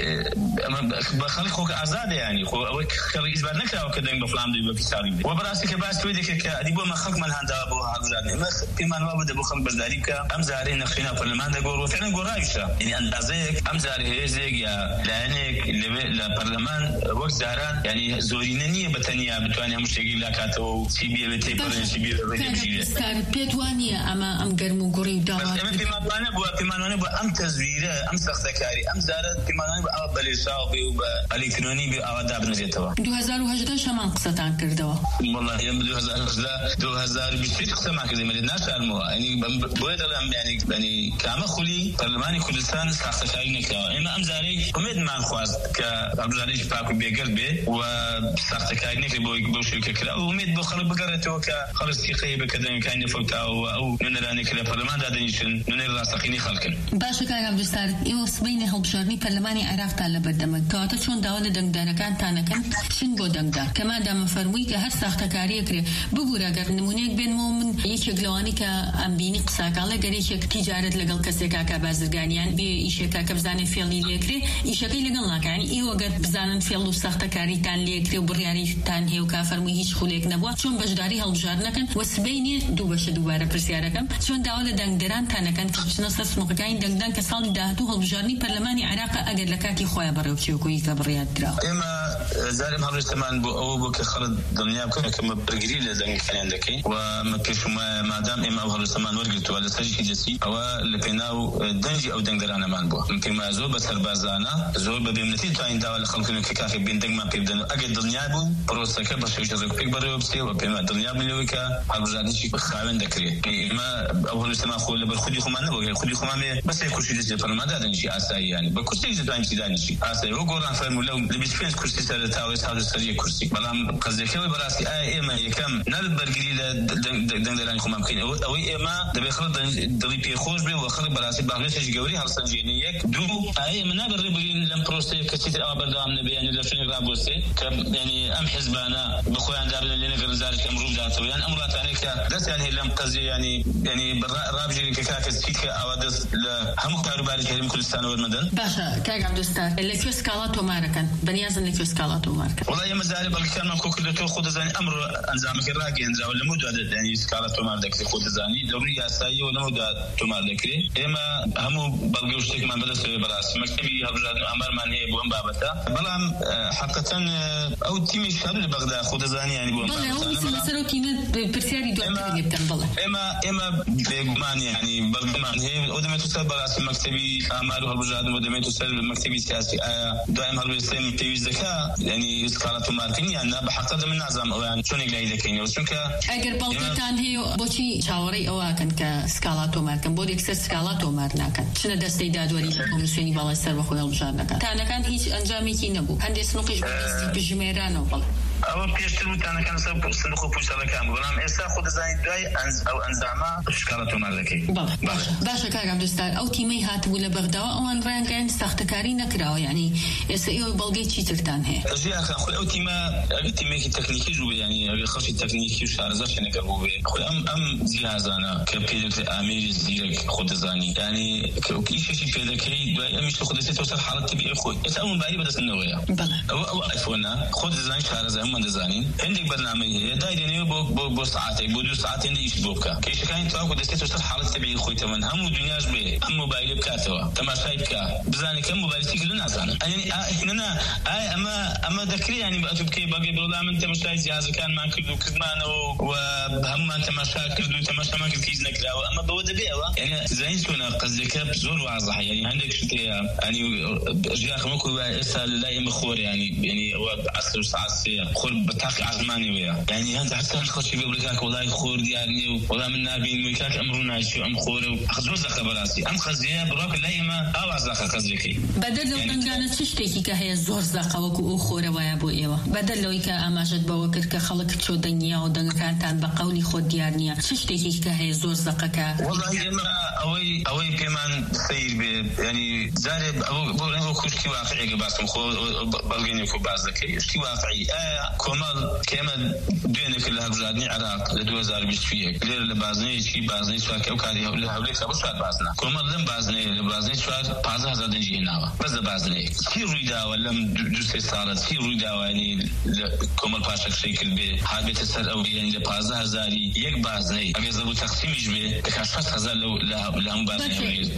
بخليك آزاد يعني خلي إجبار نكره وكذا بفلام دي بفساري وبراسك باس تويدك كأديبو ما خلق من هندا أبو هذا ما كمان ما بده بخلق بزاريك أم زارين نخشينا برلمان ده قول وفعلا قول رايشة يعني أندازك أم زاري هيزك يا لانك لبرلمان وقت زاران يعني زورينني بتنيا بتواني مشتاقي لكاتو سي بي تي برنسي بي بيتواني اما ام گرمو گوري داوا بما بو ام تزويره ام سختكاري ام زارت بما بو بليشاو بي الكتروني بي اواداب نجتوا 2018 شمان قصتان كردوا والله يوم 2020 قصه ما كذا مالي الناس علموها يعني بويد يعني كما خلي برلماني كردستان سختكاري نكا اما ام زاري امد ما خواست كابزاريش باكو بيقلبي وسختكاري نكا بو شركه كلا ومد بو خرب بقرته كخلص تقي بكذا كان يفوتا او نراني كلا برلمان دادنيشن نر راسخيني خلكن باشا كان بستار يوس بين هلبجرني برلماني عراق تاع بردمك كاتو شون داول دنگداركان تانكن شن بو دنگدار كما دام فرموي که هر سختکاری کری بگوره اگر نمونه بین مومن یک گلوانی که ام بینی قساقاله گریش تجارت لگل کسی که بازرگانیان بی ایشه که بزنن فعلی لیکری ایشه که لگل نکن ایو اگر بزنن فعلو سختکاری تان لیکری و بریاری تان هیو که فرموی هیچ خلیق نبود چون بجداری هلبجار نکن و سبینی دوباره پرسیاره کم چون داول دنگداران تانکن که نصف نقطه‌ین دنگدان که سال دهتو هلبجارنی پارلمانی عراق اگر لکاتی خواه برای کوی که بریاد درا اما زارم هلبجتمان بو که خالد دنیا كم برجري لازم كان عندك وما كيف ما دام اما او هالسمان ورقت ولا سجي جسي او لبناو دنجي او دنجرانا مان بو يمكن ما زول بسر بازانا زول ببيمنتي تو عند ولا خلقنا كافي بين دنج ما بيبدن اجد دنيا بو بروسك باش يجرب بيكبر بسي وبما دنيا ملوكا هالجاني شي خاوند ذكري ما او هالسمان خو بالخدي خو ما نبغي خدي خو ما بس يكون شي دي فرما دادن شي اساي يعني بكرسي زي شي داني شي اساي وقران فهم لو بيسبيس كرسي سر تاويس هذا سري كرسي بلام قصدك براسي اما يكم نال برجري دنگدران خو ممكن او اما دبي خرد دبي بي خوش بي وخرب براسي باغيش جوري هر سنجينيك دو اي من بربرين لم بروستي كتير ابر دام نبي يعني لشنو رابوستي يعني ام حزبانا بخويا عند اللي نقدر زارك امرو ذاته يعني امرات عليك دس يعني لم قصدي يعني رابجي كاكس كيك اودس هم كارباري كريم كردستان والمدن باشا كاك عبد الستار اللي في سكالاتو ماركن بنيازن اللي في سكالاتو ماركن والله يا مزاري بالكان ما كوكدتو خود زاني امر انزامك الراقي انزا ولا مدة يعني سكالاتو ماردك خود زاني ضروري اساسي ولا مدة تماردك اما همو بلغوشتك ما بدس براس مكتبي هبراد امر من هي بوم بابتا بلام حقيقه او تيمي شهر بغداد خود زاني يعني بوم بابتا هو مسلسلو كينه برسياري دوتر جبتن بالله اما بيغمان يعني بلغمان هي ودمت تسال براس مكتبي امر هبراد ودمت تسال مكتبي سياسي دائما هربستين تيوي ذكاء يعني سكالاتو ماركين يعني بحقيقه من نظام يعني شلون يقدر كينو چونکە ئەگەر بەڵگەتان هەیە بۆچی چاوەڕێی ئەوەکەن کە سکاڵاتۆ مارکەن بۆ یەکسەر سکاڵاتۆ مار ناکەن چنە دەستەی دادوەری لە کۆمیسیۆنی باڵای سەربەخۆی هەڵبژاردنەکان تانەکان هیچ ئەنجامێکی نەبوو هەندێک سنووقیش بەدەستی بژمێرانەوە بڵێ او بيشتروا انا كان صندوق بوشترا كان بلام اسا خود زاين داي او انزعما اشكالاتو مالكي باشا كاك عبد الستار او تيمي هاتبو لبغداد او ان ران كان سختكاري نكراو يعني اسا ايو بلغي تشيترتان هي جي اخ او تيمي تكنيكي جو يعني خاصي تكنيكي وشارزاش نكربو خو ام جهازانا كبيلوت امير زيرك خود زاني يعني كيش شي بيدكي مش خود توصل حاله تبي خو اسا بالي بدس النويه او ايفونا خود زاني شارزا من زانين عندك برنامج دايرين بو ساعتين بو 2 ساعات عندي ايش بوكا كيش كان تاكو دستي توصل حاله تبعي خوي تمن هم دنياش بي هم موبايل بكاتوا تماشاي بكا بزاني كم موبايل تيجي لنا زان يعني هنا اما ذكري يعني بكي باقي بلا من تماشاي جهاز كان ما كردو كزمان وهم انت تماشا كردو تماشا ما كيز نكراو اما بود بيوا يعني زين شونا قصدك بزور واضح يعني عندك شتي يعني جاك مكو اسال لا مخور يعني عصر ساعه خور بتاقي عزماني ويا يعني هذا حتى الخشي بيقول لك والله خور ديالني والله من نابين وياك امرنا شو ام خور اخذ زخه براسي ام خزيه براك لايما او زخه قصدك بدل لو كانت تشتكي كهي زور زخه وكو خور ويا بو ايوا بدل لو كا اماجد بوكر كخلق تشو دنيا ودن كانت بقولي خود ديالني تشتكي كهي زور زخه كا والله ما اوي كمان سير يعني زارب او كشكي واقعي باسم خو بلغيني كو بازكي اشتي واقعي كمال كمان بينك اللي هبزادني عراق ل 2020 غير لبازني شيء بازني سواء كاري ولا حولك سبب سواء بازنا كمال لم بازني سواء 15000 دنجي هنا بس بازني في رويدا ولا دوسي صارت في رويدا يعني كمال باشا شكل به حابه تسال او يعني 15000 هزاری یک بازنی اگر زبون تقسیمش به کاشت هزار لهم بازنی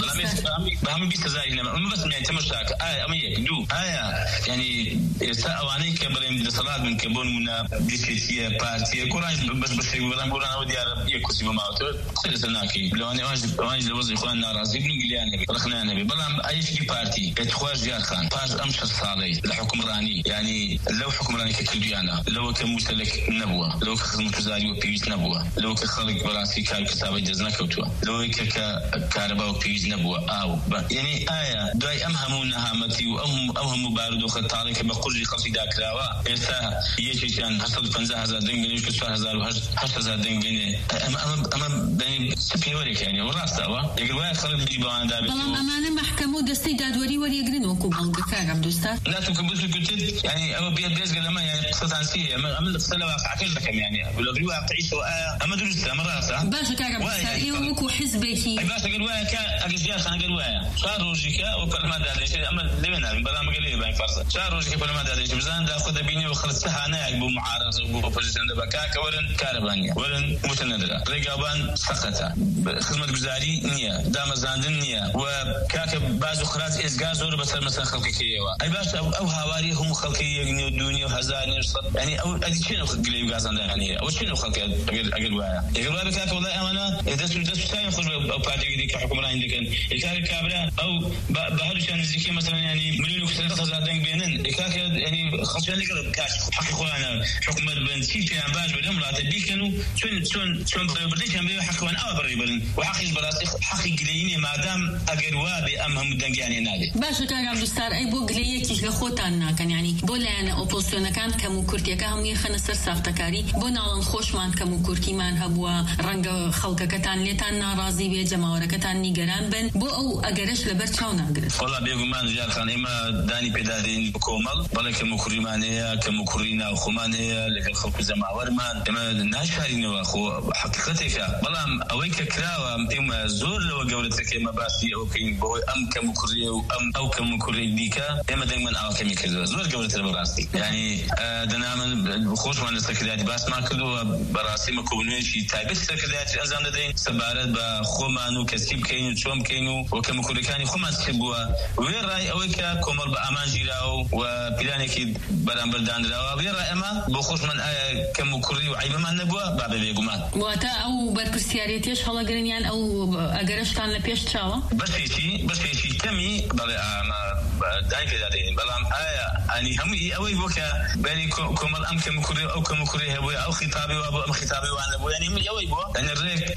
به همه 20,000 اینما اما بس میان تماشاک اما یک دو يعني سأواني كبرين لصلاة من كبون منا ديشيتية بارتية كورانج بس بشيء بدن كوران ودي عرب يكوسي بماوتر خير سناكي لو أنا واجد لوظي إخوان ناراضي بنقول أنا رخنا أنا بلام أي شيء بارتي كتخواج جار خان باج أمشر صالي لحكم راني يعني لو حكم راني ككلبيانا لو كمسلك نبوة لو كخدمة وزاري وبيوت نبوة لو كخلق براسي كار كتابة جزنا كوتوا لو ككهرباء وبيوت نبوة يعني داي أمهمون هامتي وأمهم بارد وخطالي كبقولي خلصي داكراوا إسا يجيشان 850,000 دنجنيش كسر 8,000 دنجني أما بني سبيوريك يعني وراستا يقول وين خلق بيجيبان دابي بلام أمانة محكمة دستي دادوري وليقرن وكم هالقفاق عبد الستار لا تكبس كنت يعني أما بيز قال ما يعني قصة عنسية أما القصة واقع كذا يعني ولا واقعي سواء أما درست أما راسا باشا كعب الستار يومك وحزبكي أي باشا قال وين كأجزاء خان قال وين صار روجيكا وكل ما داريش أما لمنا بلا ما قال لي بين فرصة صار روجيكا كل ما داريش بزان داخل بيني وخلصتها أنا يعقبوا معارضة وبوزيشن دبكاك ورن كاربانيا ورن متندرة رجابان سقطة خدمة جزاري نية دام زاندن نية وكاك بعض خلاص إزجاج زور بس مثلا خلقي كيوا أي باش أو هواري هم خلقي يجني الدنيا وهزاني وصل يعني أو أدي شنو خلقي جازان يعني أو شنو خلقي أقل وايا يقول بكاك والله أنا إذا ثاني خرج أو بعدين ديك حكومة عندك الكار كابرة أو بهذا شان زكية مثلا يعني مليون وكسر زادين بينن الكاك يعني خشان لك كاش حقيقة أنا حكومة بنتي في عباس بدهم لا تبيكنوا شون بريبرتيش هم بيحكوا عن أول بريبرن وحقيقة براسي حقيقة ليني ما دام أجروا بأمهم الدنيا يعني نادي. باش كان عبد الستار أي بوق ليه كيش لخوتنا كان يعني بولا أنا أوبوزيشن كان كموكورتي كهم يخنا سر سافتكاري بنالن خوش مان كموكورتي مان هبوا رنگ خلق كتان لتان ناراضي بجماعة كتان نيجران بن بو أو أجرش لبرتشاونا أجرش. والله بيجمان جار كان إما داني بدادين كومل ولا كموكريمانية كموكرينا وخمانية لكن خلق جماعة ورمان إما ناشرين وأخو حقيقتك والله أويك كراوة إما زور لو جولتك إما باسي أو كين بو أم كموكري أو كموكري ديكا إما دائما أو كميكذا زور جولت براسي يعني دنا خوش من السكريات بس ما كله براسي مكونين شيء تابع السكريات أزام دين سبارات بخومانو كسيب كينو شوم كينو وكموكري كاني خومان سبوا وين رأي أويك كمل بأمان جيراو وبلانك برام بردان راو وين رأي ما بخوش من كموكري وعيب ما نبوا بابا بيجومان وقتا أو بركسياريتيش هلا جريان أو أجرش كان لبيش تشاوا بس هيك تمي بلا داي في ذاتين بلام يعني هم أوي بوكا بني كمل أم كمكري أو كمكري هو أو خطابي وأبو خطابي وأنا أبو يعني من أوي بو يعني الريك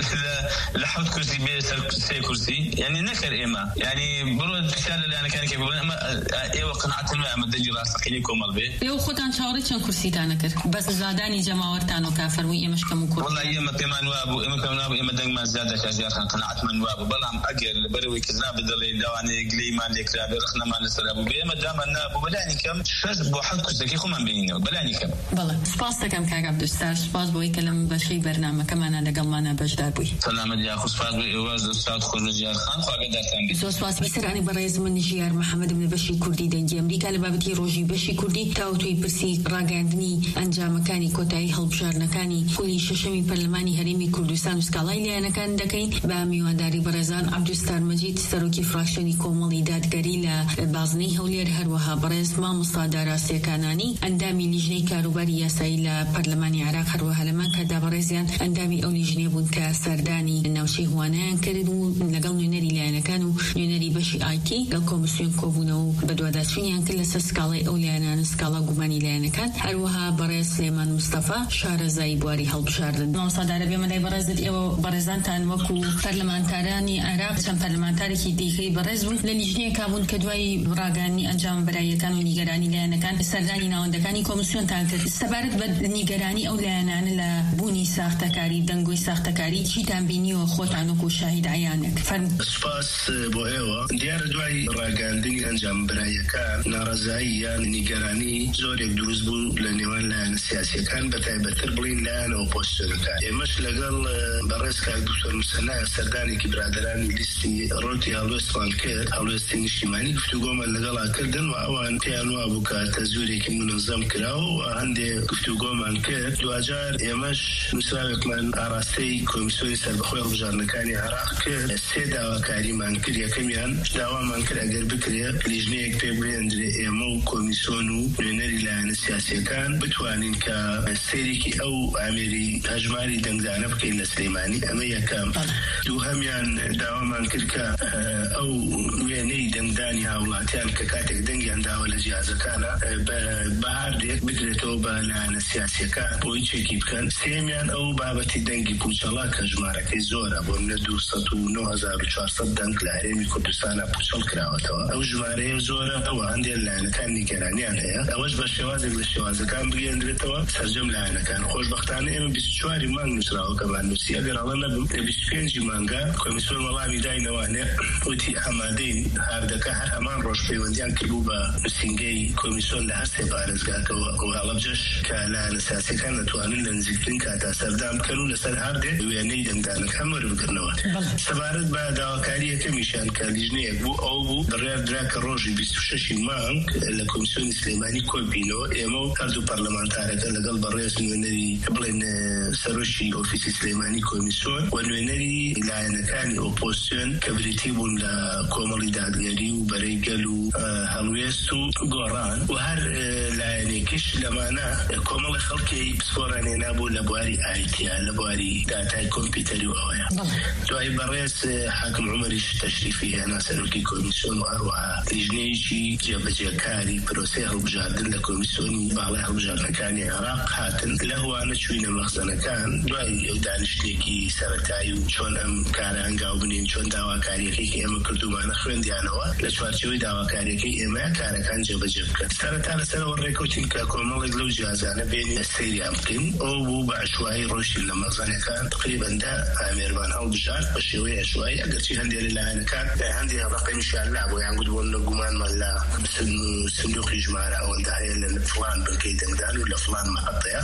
لحد كرسي بسي كرسي يعني نكر إما يعني برود كشال اللي أنا كان كيف بقول أما إيوه قناعة ما مدني راسك إني كمل به لو خدان شاوري كان كرسي تانكر بس زاداني جماعة تانو كافر ويا مش كمكري والله إما كمان وابو إما كمان وابو إما دنگ ما زادة كجار كان قناعة من وابو بلام أجر بروي كذاب دليل دواني قليمان لكراب رخنا ما نسلم بيما دام أن أبو بلاني كم شاز بوحد كذا خمان بيننا بلاني كم بالله سباس كم كعب عبد الستار سباس بوي كلام بشي برنامج كمان أنا قمنا بجدار بوي سلام يا أخو سباس بوي واز أستاذ خالد جيار خان خواجة دارتان سباس بسرعة برئيس من جيار محمد بن بشي كردي دنجي أمريكا لبابتي روجي بشي كردي تاوتوي برسي راجعندني أنجام مكاني كوتاي هلبشار نكاني كلي ششمي برلماني هرمي كردستان وسكالاي لي أنا كان دكين بامي وداري برزان عبد الستار مجيد سروكي فراكشني كومالي دادگري لبازني هولير هروها برز ما مصادرة سيكاناني أندامي لجنة كاروباري ياسايل برلماني عراق هروها لما كدا برزيان أندامي أو لجنة بنكا سرداني النوشي هوانان كردو لقل نيونري لأنا كانوا نيونري بشي آيكي للكومسيون كوبونو بدوادات فينيان كل سكالي أو لأنا سكالا قماني لأنا كان هروها برز سليمان مصطفى شار زايبواري هلبشاردن مصادرة بيما برزت إيو برزان تان وكو برلمانتاراني عراق كان برلمانتاري كي ديكي برزون للجنة كابون كدواي راغاني أنجام برای كانوا نيجراني لأن كان سرداني ناوند كاني كومسيون تانكر استبارت بد نيجراني أو لأن لبوني ساختكاري دنگوي ساختكاري شي تنبيني وخوت عنك وشاهد عيانك فرم سپاس بو ايوه ديار دوای راغاندني انجام برای كان نارضائي نيجراني زورك دروز بو لنيوان لان سياسي كان بتايبتر بلين لان اوبوزيشن كان مش لقال برس كان دكتور مسنا سرداني كبرادراني ليستي روتي هالوست مالكير هالوست نشيماني ڕۆژانی گفتوگۆمان لەگەڵا کردن و ئەوان پێیان وا بوو کە تەزوورێکی منەظەم کراوە و هەندێک گفتوگۆمان کرد. دوجار ئێمەش نووسراوێکمان ئاراستەی کۆمیسیۆنی سەربەخۆی هەڵبژاردنەکانی عێراق کرد. سێ داواکاریمان کرد. یەکەمیان داوامان کرد ئەگەر بکرێت لیژنەیەک پێ بێندرێ ئێمە و کۆمیسیۆن و نوێنەری لایەنە سیاسیەکان بتوانین کە سێرێکی ئەو ئامێری هەژماری دەنگدانە بکەین لە سلەیمانی. ئەمە یەکەم. دووهەمیان داوامان کرد کە ئەو وێنەی دەنگدانی هاوڵاتیان کە کاتێک دەنگیان داوە لە جیازەکانە بە بەهاردێک بکرێتەوە بە لایەنە سیاسیەکان بۆی چێکی بکەن. سێمیان ئەو بابەتی دەنگی پوچەڵا کە ژمارەکەی زۆرە بۆ منە 209,400 دەنگ لە هەرێمی کوردستانە پوچەڵ کراوەتەوە. ئەو ژمارەیە زۆرە ئەوە هەندێک لایەنەکان نیگەرانیان هەیە. ئەوەش بە شێوازێک لە شێوازەکان بگەێنرێتەوە سەرجەم لایەنەکان. خۆشبەختانە ئێمە 24 مانگ نووسراوە کە بانووسی ئەگەر ئەڵە نەبم لە 25 مانگە کۆمیسیۆن وەڵامی داینەوانێ وتی ئامادەین هاردەکە هەر هەمان ڕۆژ پەیوەندیان کردبوو بە نووسینگەی کۆمیسیۆن لە هەر سێ پارێزگاکەوە و هەڵەبجەش کە لایەنە سیاسیەکان دەتوانن لە نزیکترین کاتا سەردام بکەن و لەسەر هاردێک وێنەی دەنگدانەکان وەربگرنەوە. سەبارەت بە داواکاری یەکەمیشیان کە لیژنەیەک بوو ئەو بوو بڕیاردرا کە ڕۆژی 26 مانگ لە کۆمیسیۆنی سلەیمانی کۆبینەوە ئێمە و هەردوو پەرلەمانتارەکە لەگەڵ بەڕێز نوێنەری بڵێن سەرۆشی ئۆفیسی سلەیمانی کۆمیسیۆن و نوێنەری لایەنەکانی ئۆپۆزیسیۆن کە بریتی بوون لە کۆمەڵی دادگەری و بەرەیگەل و هەڵوێست و گۆڕان و هەر لایەنێکیش لەمانە کۆمەڵی خەڵکی پسپۆرانێنا بوو لە بواری ئایتیا لە بواری داتای کۆمپیوتەری و ئەوەیە. دوای بەڕێز حاکم عومەریش تەشریفی هێنا سەرۆکی کۆمیسیۆن و هەروەها لیژنەیەکی جێبەجێکاری پرۆسەی هەڵبژاردن لە کۆمیسیۆنی باڵای هەڵبژاردنەکانی عێراق هاتن. لە هەوانە چوینە مەخزنەکان دوای ئەو دانیشتێکی سەرەتایی و چۆن ئەم کارە هەنگاو بنین چۆن داواکاریەکەی کە ئێمە کردومانە خوێندیانەوە لە چوارچێوەی داواکاریەکەی ئێمە کارەکان جێبەجێ بکەن. سەرەتا لەسەرەوە ڕێکەوتین کە کۆمەڵێک لەو جیازانە بێنی سەیریان بکەین. ئەو بوو بە عشوایی ڕۆشتین لە مەخزنەکان تقریبەن دا ئامێرمان هەڵبژارد بە شێوەی عشوایی ئەگەرچی هەندێک لایەنەکان هەندێک ڕقەمیشیان نابوو یان گوتبوون لە گومانمان لە سندوقی ژمارە ئەوەندە هەیە لە فڵان بنکەی دەنگدان و لە فڵان مەحەبتەیە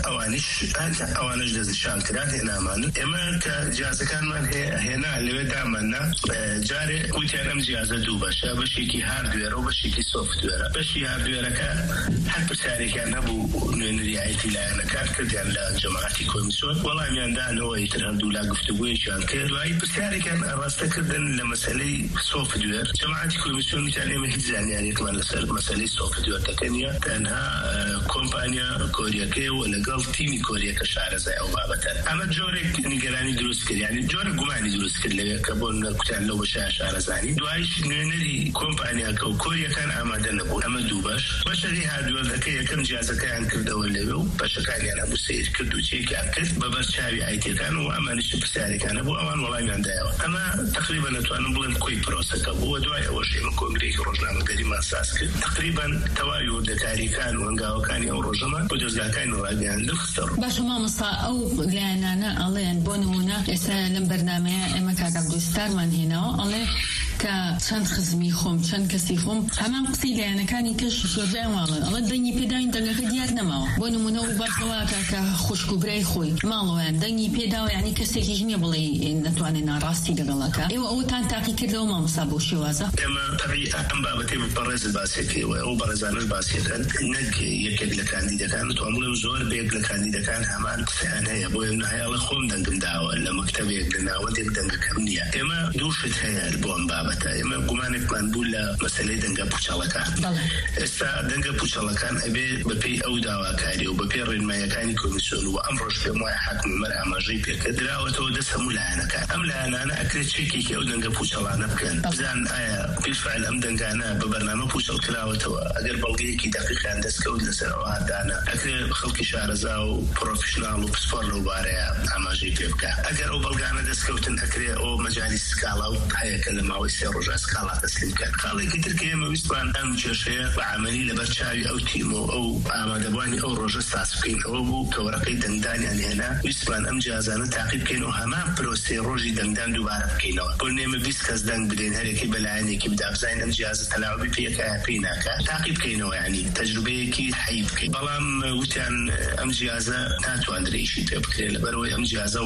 ئەوانش دەستنیشان کران هێنامانن. ئێمە کە جیازەکانمان هێنا لەوێ داماننا جارێ وتیان ئەم جیازە دوو بەشە بەشێکی هاردوێرە و بەشێکی سۆفتوێرە. بەشی هاردوێرەکە هەر پرسیارێکیان هەبوو نوێنەری ئایتی لایەنەکان کردیان لە جەماعەتی کۆمیسیۆن وەڵامیاندانەوەی تر هەردوو لا گفتوگویەکیان کرد. دوایی پرسیارێکیان ڕاستەکردن لە مەسەلەی سۆفتوێر. جەماعەتی کۆمیسیۆن وتیان ئێمە هیچ زانیاریەکمان لەسەر مەسەلەی سۆفتوێر دەکەن نیە تەنها کۆمپانیا کۆریەکەی و لەگەڵ تیمی کۆریەکە شارەزای ئەو بابەتە. ئەمە جۆرێک نیگەرانی دروست کرد یعنی جۆرە گومانی دروست کرد لەوێ کە بۆ کوتیان لەو بەشای شارەزانی. دوایش نوێنەری کۆمپانیاکە و کۆریەکان ئامادە نەبوو. ئەمە دوو بەش. بەشەکەی هاردوێرەکە یەکەم جیازەکەیان کردەوە لەوێ و بەشەکانیان هەموو سیر کرد و چێکیان کرد بە بەرچاوی ئایتیەکان و ئەمانیش پرسیارێکانە بوو ئەوان وەڵامیان دایەوە. ئەمە تقریبا نەتوانم بڵێم کۆی پرۆسەکە بووە. دوای ئەوەش ئێمە کۆنگرێکی ڕۆژنامەگەریمان ساز کرد. تقریبا تەواوی وردەکاریەکان و هەنگاوەکانی ئەو ڕۆژەمان بۆ دەستگاکانی ڕاگەیاندن خستەڕ. باشە مامۆستا ئەو لایەنانە ئەڵێن بۆ نمونە ئێستا لەم بەرنامەیە ئێمە کاک عەبدولستارمان هێناوە ئەڵێ کە چەند خزمی خۆم چەند کەسی خۆم هەمان قسەی لایەنەکانی کەش زۆربیان واڵن ئەڵێ دەنگی پێداوین دەنگەکە دیار نەماوە. بۆ نمونە و باشەوە کاکە خوشک و برای خۆی ماڵەوەیان دەنگی پێداوە یعنی کەسێکی نییە بڵێ نەتوانێت ناڕاستی لەگەڵەکە. ئێوە ئەوتان تاقی کردەوە مامۆستا بۆ شێوازە؟ ئێمە طبیعی ئەم بابەتەی بەڕێز باسیەکەیەوە ئەو بەڕێزانش باسیەکەن نەک یەکێک لە کاندیدەکان توانڵێم زۆر بێک لە کاندیدەکان هەمان قسەیان هەیە بۆ ئێمە هەیەڵە خۆم دەنگم داوە لە مەکتەبێک لە ناوەندێک دەنگەکەم نییە. ئێمە دووشت هەیە بۆ ئەم بابەتە. ئێمە گومانێکمان بوو لە مەسەلەی دەنگە پوچەڵەکان. ئێستا دەنگە پوچەڵەکان ئەبێ بەپێی ئەو داواکاری و بەپێی ڕێنماییەکانی کۆمیسیۆن و ئەم ڕۆژ پێم وایە حاکم عومەر ئاماژەی پێکرد دراوەتەوە دەست هەموو لایەنەکان. ئەم لایەنانە ئەکرێت چێکێکی ئەو دەنگە پوچەڵانە بکەن بزان ئایا بالفعل ئەم دەنگانە بە بەرنامە پوچەڵ کراوەتەوە. ئەگەر بەڵگەیەکی دەقیقیان دەستکەوت لەسەر ئەو هاردانە ئەکرێت خەڵکی شارەزا و پرۆفیشناڵ و پسپۆر لەو بارەیە ئاماژەی پێ بکە. ئەگەر ئەو بەڵگانە دەستکەوتن ئەکرێت ئەو مەجالی سکاڵا و هەیە کە لە ماوەی 3 ڕۆژ سکاڵا تەسلیم بکەن. خاڵێکی تر کە ئێمە ویستمان ئەم کێشەیە بە عەمەلی لەبەر چاوی ئەو تیم و ئەو ئامادەبوانی ئەو ڕۆژە ساس بکەین. ئەوە بوو کە وەرەقەی دەنگدانیان هێنا ویستمان ئەم جیازانە تاقیب بکەین و هەمان پرۆسەی ڕۆژی دەنگدان دووبارە بکەینەوە. بۆ نێمە 20 کەس دەنگ بدەین هەرێکی بەلایەنێکی بدا بزانین ئەم جیازە تەلاوبی پێکایە پێی ناکە تاقیب بکەینەوە یعنی تەجروبەیەکی حەی بکەین. بەڵام وتیان ئەم جیازە ناتوانرێ ئیشی پێ بکرێت لەبەرەوەی ئەم جیازە وا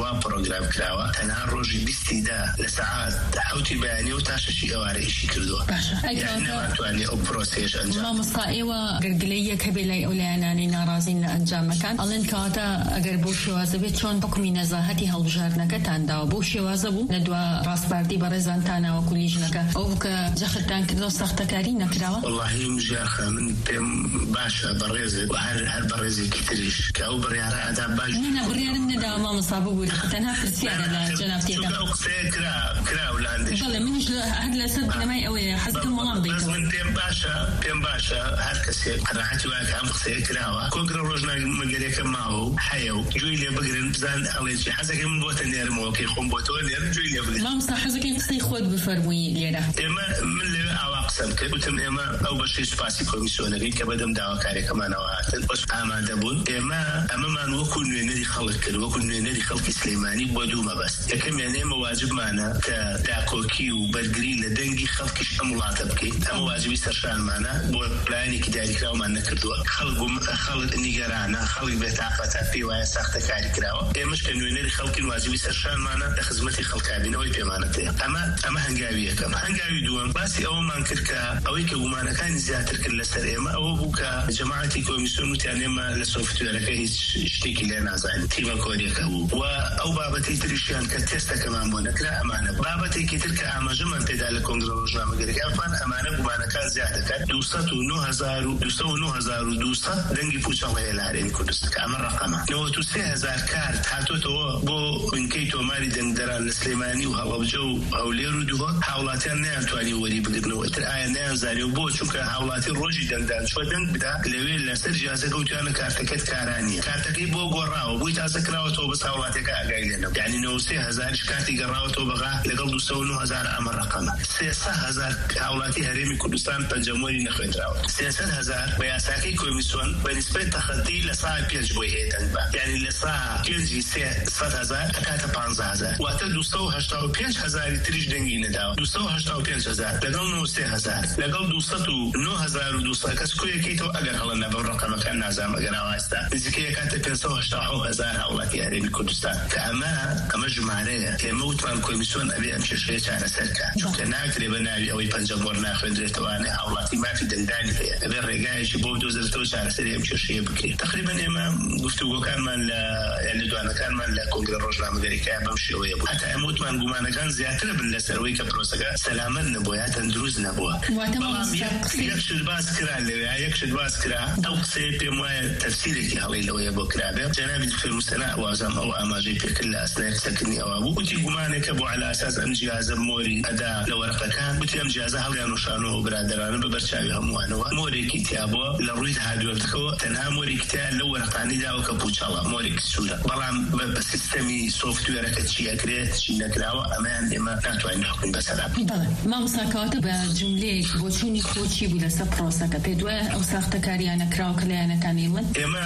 وا پروگرام کراوە تەنها ڕۆژی 20 لە ساعات 7 بەیانی و تا 6 ئێوارە ئیشی کردووە. نەماتوانێت ئەو پرۆسەیەش ئەنجام مامۆستا ئێوە گەرگلەیەک هەبێ لای ئەو لایەنانی ناڕازین لە ئەنجامەکان ئەڵێن کەواتە ئەگەر بۆ شێوازە بێت چۆن حکمی نەزاهەتی هەڵبژاردنەکەتان داوە بۆ شێوازە بوو لە دوا ڕاستباردی بەڕێزانتانەوە کولیژنەکە ئەو کە جەختان کردەوە سەختەکاری نەکراوە؟ وەڵاهی مژیارخە من پێم باشە بەڕێزێت هەر بەڕێزێکی تریش کە ئەو بڕیارە ئەدا باش بڕیارم نەداوە مامۆستا بوو تەنها پرسیارە لە جەنابتێکە ئەو قسەیە کرا ولاندش بەڵێ منیش هەر لەسەر بنەمای ئەوەیە حەزکەم وەڵام بدەیتەوە. من پێم باشە هەر کەسێک قەناعەتی وایە کە ئەم قسەیە کراوە کۆنگرە ڕۆژنامەگەرێکە ماوە و هەیە و گوێی لێ بگرن بزان ئەڵێکی حەزەکەی من بۆتە نێرمەوە کەی خۆم بۆتەوە نێرم گوێی لێ بگرن. مامۆستا حەزەکەی قسەی خۆت بفەرمووی لێرە. ئێمە من لێوێ ئاوا قسەم کرد وتم ئێمە ئەو بەشەی سوپاسی کۆمیسیۆنەکەی کە بەدەم داواکارێکەمانەوە هاتن بەس ئامادە بوون ئەمەمان وەکو نوێنەری خەڵک کرد وەکو نوێنەری خەڵکی سلەیمانی بۆ دوو مەبەست. یەکەمیان ئێمە واجبمانە کە داکۆکی و بەرگری لە دەنگی خەڵکیش ئەم وڵاتە بکەین ئەمە واجبی سەرشانمانە بۆ پلانێکی داریکراومان نەکردووە. خەڵک نیگەرانە خەڵک بێتاقەتە پێی وایە سەختە کاری کراوە ئێمەش کە نوێنەری خەڵکین واجبی سەرشانمانە لە خزمەتی خەڵکابینەوەی پێمانەتەیە. ئەمە هەنگاوی یەکەم. هەنگاوی دووەم باسی ئەوەمان کرد کە ئەوەی کە گومانەکانی زیاتر کرد لەسەر ئێمە ئەوە بوو کە جەماعەتی کۆمیسیۆن وتیان ئێمە لە سۆفتوێرەکە هیچ شتێکی لێ نازانین تیمە کۆریەکە بوو و ئەو بابەتی تریشیان کە تێستەکەمان بۆ نەکرا ئەمانە بابەتێکی تر کە ئاماژەمان پێدا لە کۆنگرە ڕۆژنامەگەرەکان ئەمانە گومانەکان زیاد دەکات 209,200 دەنگی پوچەڵ هەیە لە هەرێمی کوردستان کە ئەمە ڕقەمە 93,000 کارت هاتوۆتەوە بۆ بنکەی تۆماری دەنگدەران لە سلەیمانی و هەڵەبجە و هەولێر و دووە هاوڵاتیان نەیانتوانی وەری بگرنەوە تر ئایا نەیانزانێ و بۆ چونکە هاوڵاتی ڕۆژی دەنگدان چوە دەنگ بدا لەوێ لەسەر جیازەکە وتیانە کارتەکەت کارانیە کارتەکەی بۆ گۆڕاوە بۆی تازە کراوەتەوە بەس هاوڵاتێکە ئاگای لێنەوە یعنی 93,000 کارتی گەڕاوەتەوە بەغا لەگەڵ 209,000 ئەمە ڕقەمە 300,000 هاوڵاتی هەرێمی کوردستان پەنجەمۆری نەخوێندراوە 300,000 بە یاساکەی کۆمیسیۆن بە نیسبەی تەخەتی لە ساعت 5 بۆی هەیە دەنگ بە یعنی لە ساعت 5,000 ئەکاتە 15,000 واتە 285,000 تریش دەنگی نەداوە 285,000 لەگەڵ 93,000 لەگەڵ 209,200 کەس کۆیەکەیتەوە ئەگەر هەڵە نەبەو ڕقەمەکان نازام ئەگەر ئاواستا نزیکەی ئەکاتە 580,000 هاوڵاتی هەرێمی کوردستان کە ئەمە ژمارەیە ئێمە وتمان کۆمیسیۆن ئەبێ ئەم کێشەیە چارەسەرکە چونکە ناکرێ بە ناوی ئەوەی پەنجەمۆر ناخوێندرێتەوەوانێ هاوڵاتی مافی دەنگدانی هەیە ئەبێ ڕێگایەکی بۆ بدۆزرێتەوە چارەسەری ئەم کێشەیە بکرێت تقریبا ئێمە گفتوگۆکانمان لە دوانەکانمان لە کۆنگرە ڕۆژنامەگەریەکە بەم شێوەیە بوو هەتا ئێمە وتمان گومانەکان زیاتر بن لەسەرەوەی کە پرۆسەکە سەلامەت نەبووە یا تەندروست نەبووە یەکشت باس کرا لەوێ یەکشت باس کرا ئەو قسەیە پێم وایە تەفسیرێکی هەڵی لەوەیە بۆ کرابێ جەنابی دکتۆر موسەنا وازام ئەو ئاماژەی پێکرد لە ئەسنای قسەکردنی ئەوە بوو وتی گومانێکە بۆ عەلا ئەساس ئەم جیازە مۆری ئەدا لە وەرەقەکان وتی ئەم جیازە هەڵیان وشانەوە و برادەرانە بە بەرچاوی هەمووانەوە مۆرێکی تیا بووە لە ڕووی هادوێرتەوە تەنها مۆرێکی تیا لەو وەرەقانی داوە کە پوچەڵە مۆرێکی سوورە بەڵام بە سیستەمی سۆفتوێرەکە چی ئەکرێت چی نەکراوە ئەمەیان ئێمە ناتوانین حکم بەسەرا مامۆستا کەواتە بە جوملەیەک بۆچوونی خۆچی بوو لەسەر پرۆسەکە پێ دوایە ئەو ساختەکاریانە کراوە کە لایەنەکانی وەن ئێمە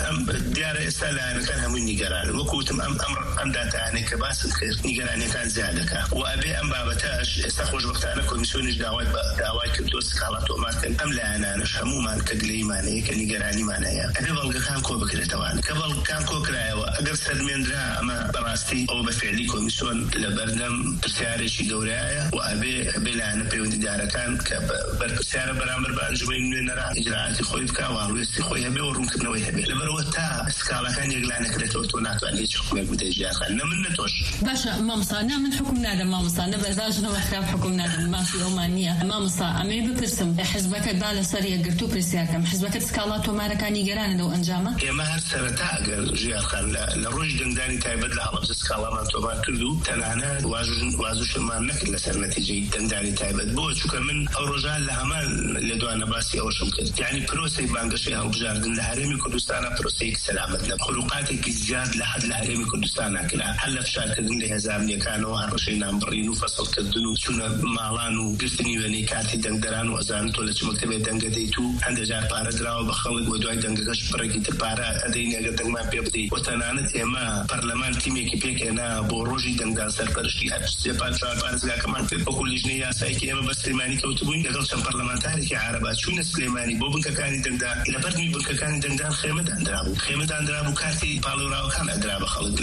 دیارە ئێستا لایەنەکان هەمووی نیگەرانن وەکوتم ئەم داتانەی کە باسم کرد نیگەرانیەکان زیادەکە و ئەبێ ئەم بابەتەش ئێستا خۆشبەختانە کۆمیسیۆنیش داوای کردووە سکاڵا تۆمارکەن ئەم لایەنانش هەمومان کە گلەیمانەیە کە نیگەرانیمانەیە ئەبێ بەڵگەکان کۆ بکرێتەوەوان کە بەڵگەکان کۆ کرایەوە ئەگەر سەرمێنرا ئەمە بەڕاستی ئەو بە فعلی کۆمیسیۆن لە بەردەم پرسیارێکی گەورەیە و ئەبێ لایەنە پەیوەندیدارەکان کە بەرپرسیارە بەرامبەر بە ئەنجومەی نوێنەرا ئیجراعاتی خۆی بکا و هەڵوێستی خۆی هەبێ و ڕوونکردنەوەی هەبێ لەبەرەوە تا سکاڵەکان یەکلا نەکرێتەوە تۆ ناتوانێت هیچ حکومێک بدەیت ژیانخان نە من نە تۆش باشە مامۆستا من حکم نادەم مامۆستا نە بەزاژنەوە خراپ حکم نادەم مافی ئەومان نییە مامۆستا ئەمێ بپرسم حزبەکەت با لەسەر یەکگرتو پرسیارکەم حزبەکەت سکاڵا تۆمارەکانی گەرانە لەو ئەنجامە ئێمە هەر سەرەتا ئەگەر ژیانخان لە ڕۆژی دەنگدانی تایبەت لە هەڵەبجە سکاڵامان تۆمار کرد و تەنانەت وازوشمان نەکرد لەسەر نەتیجەی دەنگدانی تایبەت بۆ چونکە من ئەو ڕۆژان لە هەمان لە دوانە باسی ئەوەشم کرد یعنی پرۆسەی بانگەشەی هەڵبژاردن لە هەرێمی کوردستانە پرۆسەیەکی سەلامەت نەبوو خولوقاتێکی زیاد لە حەد لە هەرێمی کوردستان ناکرا هەر لە فشارکردن لە هێزارنیەکانەوە هەڕەشەی نامبڕین و فەسڵکردن و چوونە ماڵان و گرتنی وێنەی کارتی دەنگدەران و ئەزان تۆ لە چ مەکتەبێ دەنگە دەیت و هەندێک جار پارە دراوە بە خەڵک بۆ دوای دەنگەکەش پڕێکی تر پارە ئەدەین ئەگەر دەنگمان پێ بدەیت و تەنانەت ئێمە پەرلەمان تیمێکی پێکهێنا بۆ ڕۆژی دەنگدان سەرپەرشتی هەر چوار پارێزگاکەمان کرد وەکو لیژنەی یاسایەکی ئێمە بە سلێمانی کەوتبووین لەگەڵ چەند پەرلەمانتارێکی عارەبا چوونە سلێمانی بۆ بنکەکانی دەنگدان لە بەردمی بنکەکانی دەنگدان خێمەدان درابوو کارتی پاڵێوراوەکان ئەدرا بە خەڵک لە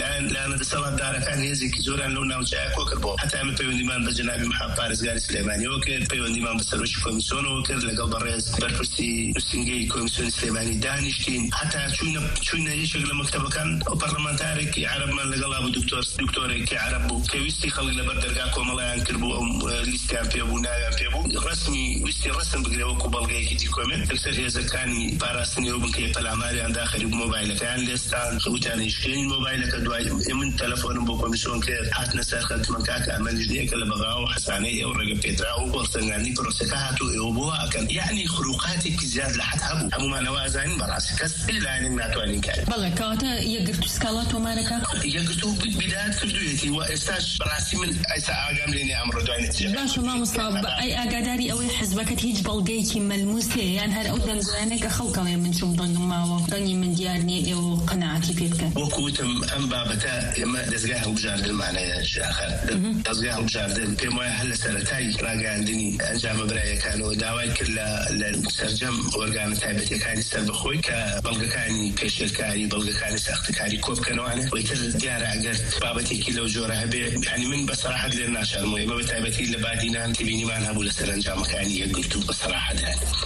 ئەمانە دەسەڵاتدارەکان هێزێکی زۆران لەو ناوچەیە کۆکردبوو حتا ئەمە پەیوەندیمان بە جەنابی محەممەد پارێزگاری سلێمانیەوە کرد پەیوەندیمان بە سەرۆکی کۆمیسیۆنەوە کرد لەگەڵ بەڕێز بەرپرسی نووسینگەی کۆمیسیۆنی سلێمانی دانیشتین حتا چوونە یەکێک لە مەکتەبەکان ئەو پەرلەمانتارێکی عەرەبمان لەگەڵا بوو دکتۆرێکی عەرەب بوو کە ویستی خەڵک لەبەر دەرگا کۆمەڵایان کردبوو ئەو لیستیان پێبوو ناویان پێبوو ویستی ڕەسم بگرێ وەکو بەڵگەیەکی دیکۆمنت ئەکسەر هێزەکانی پاراستنیەوە بن کە پەلاماریان داخەری مۆبایلەکەیان لێستان خەوتیان شکێنی مۆبایلەکە دوای من تەلەفۆنم بۆ کۆمیسیۆن کرد هاتنە سەر خەتمە کاکە ئەمە لیژنەیەکە لە بەغاوە و حەسانەی ئێوە ڕێگە پێدرا و وەڵتەنگاندنی پرۆسەکە هاتوو ئێوە بۆ ئەکەن یعنی خروقاتێکی زیاد لە حەد هەبوو هەمومانەوە ئازانین بەڕاستی کەس لایەنێک ناتوانین کار بەڵێ کەواتە یەکگرت و سکاڵا تۆمارەکە یەکگرت و بیدات کردوویەتی و ئێستاش بەڕاستی من ئەیسا ئاگام لێنێ ئەمڕۆ دوای نەتیجە باشە مامۆستا ئەی ئاگاداری ئەوەی حزبەکەت هیچ بەڵگەیەکی مەلموس هەیە یان هەر ئەو دەنگوانێکە خەڵکەڵێ من چوم دەنگم ماوە دەنگی من دیار نییە ئێوە قەناعەتی پێ بکەن وەکوتم ئەم بابەتە ئێمە دەستگای هەڵبژاردنمانەیە شاخەر دەستگای هەڵبژاردن پێم وایە هەر لە سەرەتای ڕاگەاندنی ئەنجامە برایەکانەوە داوای کرد لە سەرجەم وەرگانە تایبەتیەکانی سەربەخۆی کە بەڵگەکانی پێشێرکاری بەڵگەکانی ساختەکاری کۆبکەنەوەوانە وەیتر دیارە ئەگەر بابەتێکی لەو جۆرە هەبێ یعنی من بەسەراحەت لێ ناشارمەوە ئێمە بە تایبەتی لە بادینان تبینیمان هەبوو لە سەرنجامەکانی یەکگرت و بەسەراحەت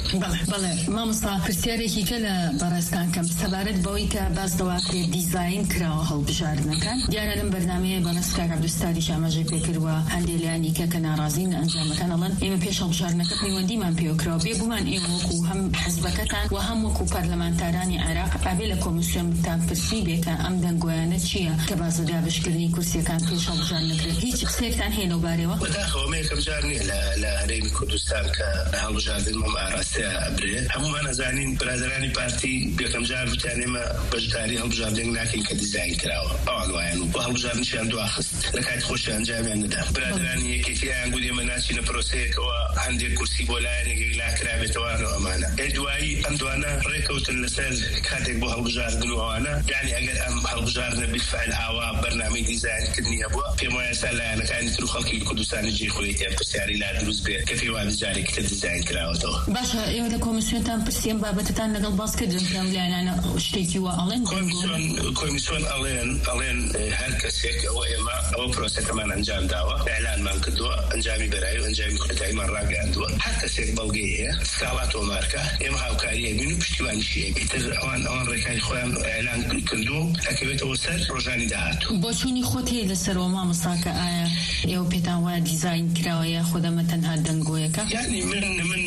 بەڵێ مامۆستا پرسیارێکی کە لە بەڕێستان کەم سەبارەت بەوەی کە باس دەواکرێت دیزاین کراوە هەڵبژاردنەکان دیارە لەم بەرنامەیە بەڕێست کاک عەبدولستاری ئاماژەی پێکردووە هەندێک لایانی کە ناڕازین ئەنجامەکان ئەڵێن ئێمە پێش هەڵبژاردنەکە پەیوەندیمان پێوەکراوە بێگومان ئێمە وەکو هەم حزبەکەتان و هەم وەکو پەرلەمانتارانی عێراق ئابێ لە کۆمیسیۆنتان پرسی بێ کە ئەم دەنگۆیانە چییە کە بازە دابشکردنی کورسیەکان پێش هەڵبژاردنەکرێت هیچ قسەیەکتان هەیە لەو بارەوە بەداخەوە یەکەم جار نییە لە هەرێمی کوردستان کە هەڵبژاردن مەم ئاراستەیە ئەبرێت هەمومان ئەزانین برادرانی پارتی یەکەم جار وتیان ئێمە بەشداری هەڵبژاردن ناکەین کە دیزاین کراوە ئەوان وایەن و هەڵبژاردنیان دواخست لە کاتی خۆشیان ئەنجامیان نەدا برادرانی یەکێتیان گوت ئێمە ناچینە پرۆسەیەکەوە هەندێک کورسی بۆ لایەنێک لاکرابێتەوە ئەمانە دوایی ئەم دوانە ڕێکەوتن لەسەر کاتێک بۆ هەڵبژاردن و ئەوانە یعنی ئەگەر ئەم هەڵبژاردنە بالفعل ئاوا بەرنامەی دیزاینکردنی هەبووە پێم وایە ئێستا لایەنەکانی تر و خەڵکی کوردستانی جێی خۆی تێ پرسیاری لا دروست بێت کە پێی وایە جارێکی تر دیزاین کراوەتەوە باشە ئێوە لە کۆمیسیۆنتان پرسیێن بابەتتان لەگەڵ باسکردن کەم لایەنانە شتێکی وە ئەڵێن کۆمیسیۆن ئەڵێن هەر کەسێک ئەوە ئێمە ئەوە پرۆسەکەمان ئەنجام داوە ئەعلانمان کردووە ئەنجامی بەرایی و ئەنجامی کۆتاییمان ڕاگەاندووە هەر کەسێک بەڵگەی هەیە سکاڵا تۆمارکە ئێمە هاوکاریە بین و پشتیوانیشیە ئیتر ئەوان ڕێکاری خۆیان ئەعلان کردو ئەکەوێتەوە سەر ڕۆژانی داهاتوو بۆ چوونی خۆت هەیە لەسەرەوە مامۆستا کە ئایا ئێوە پێتان وایە دیزاین کراوە یا خۆدەمە تەنها دەنگۆیەکە یعنی من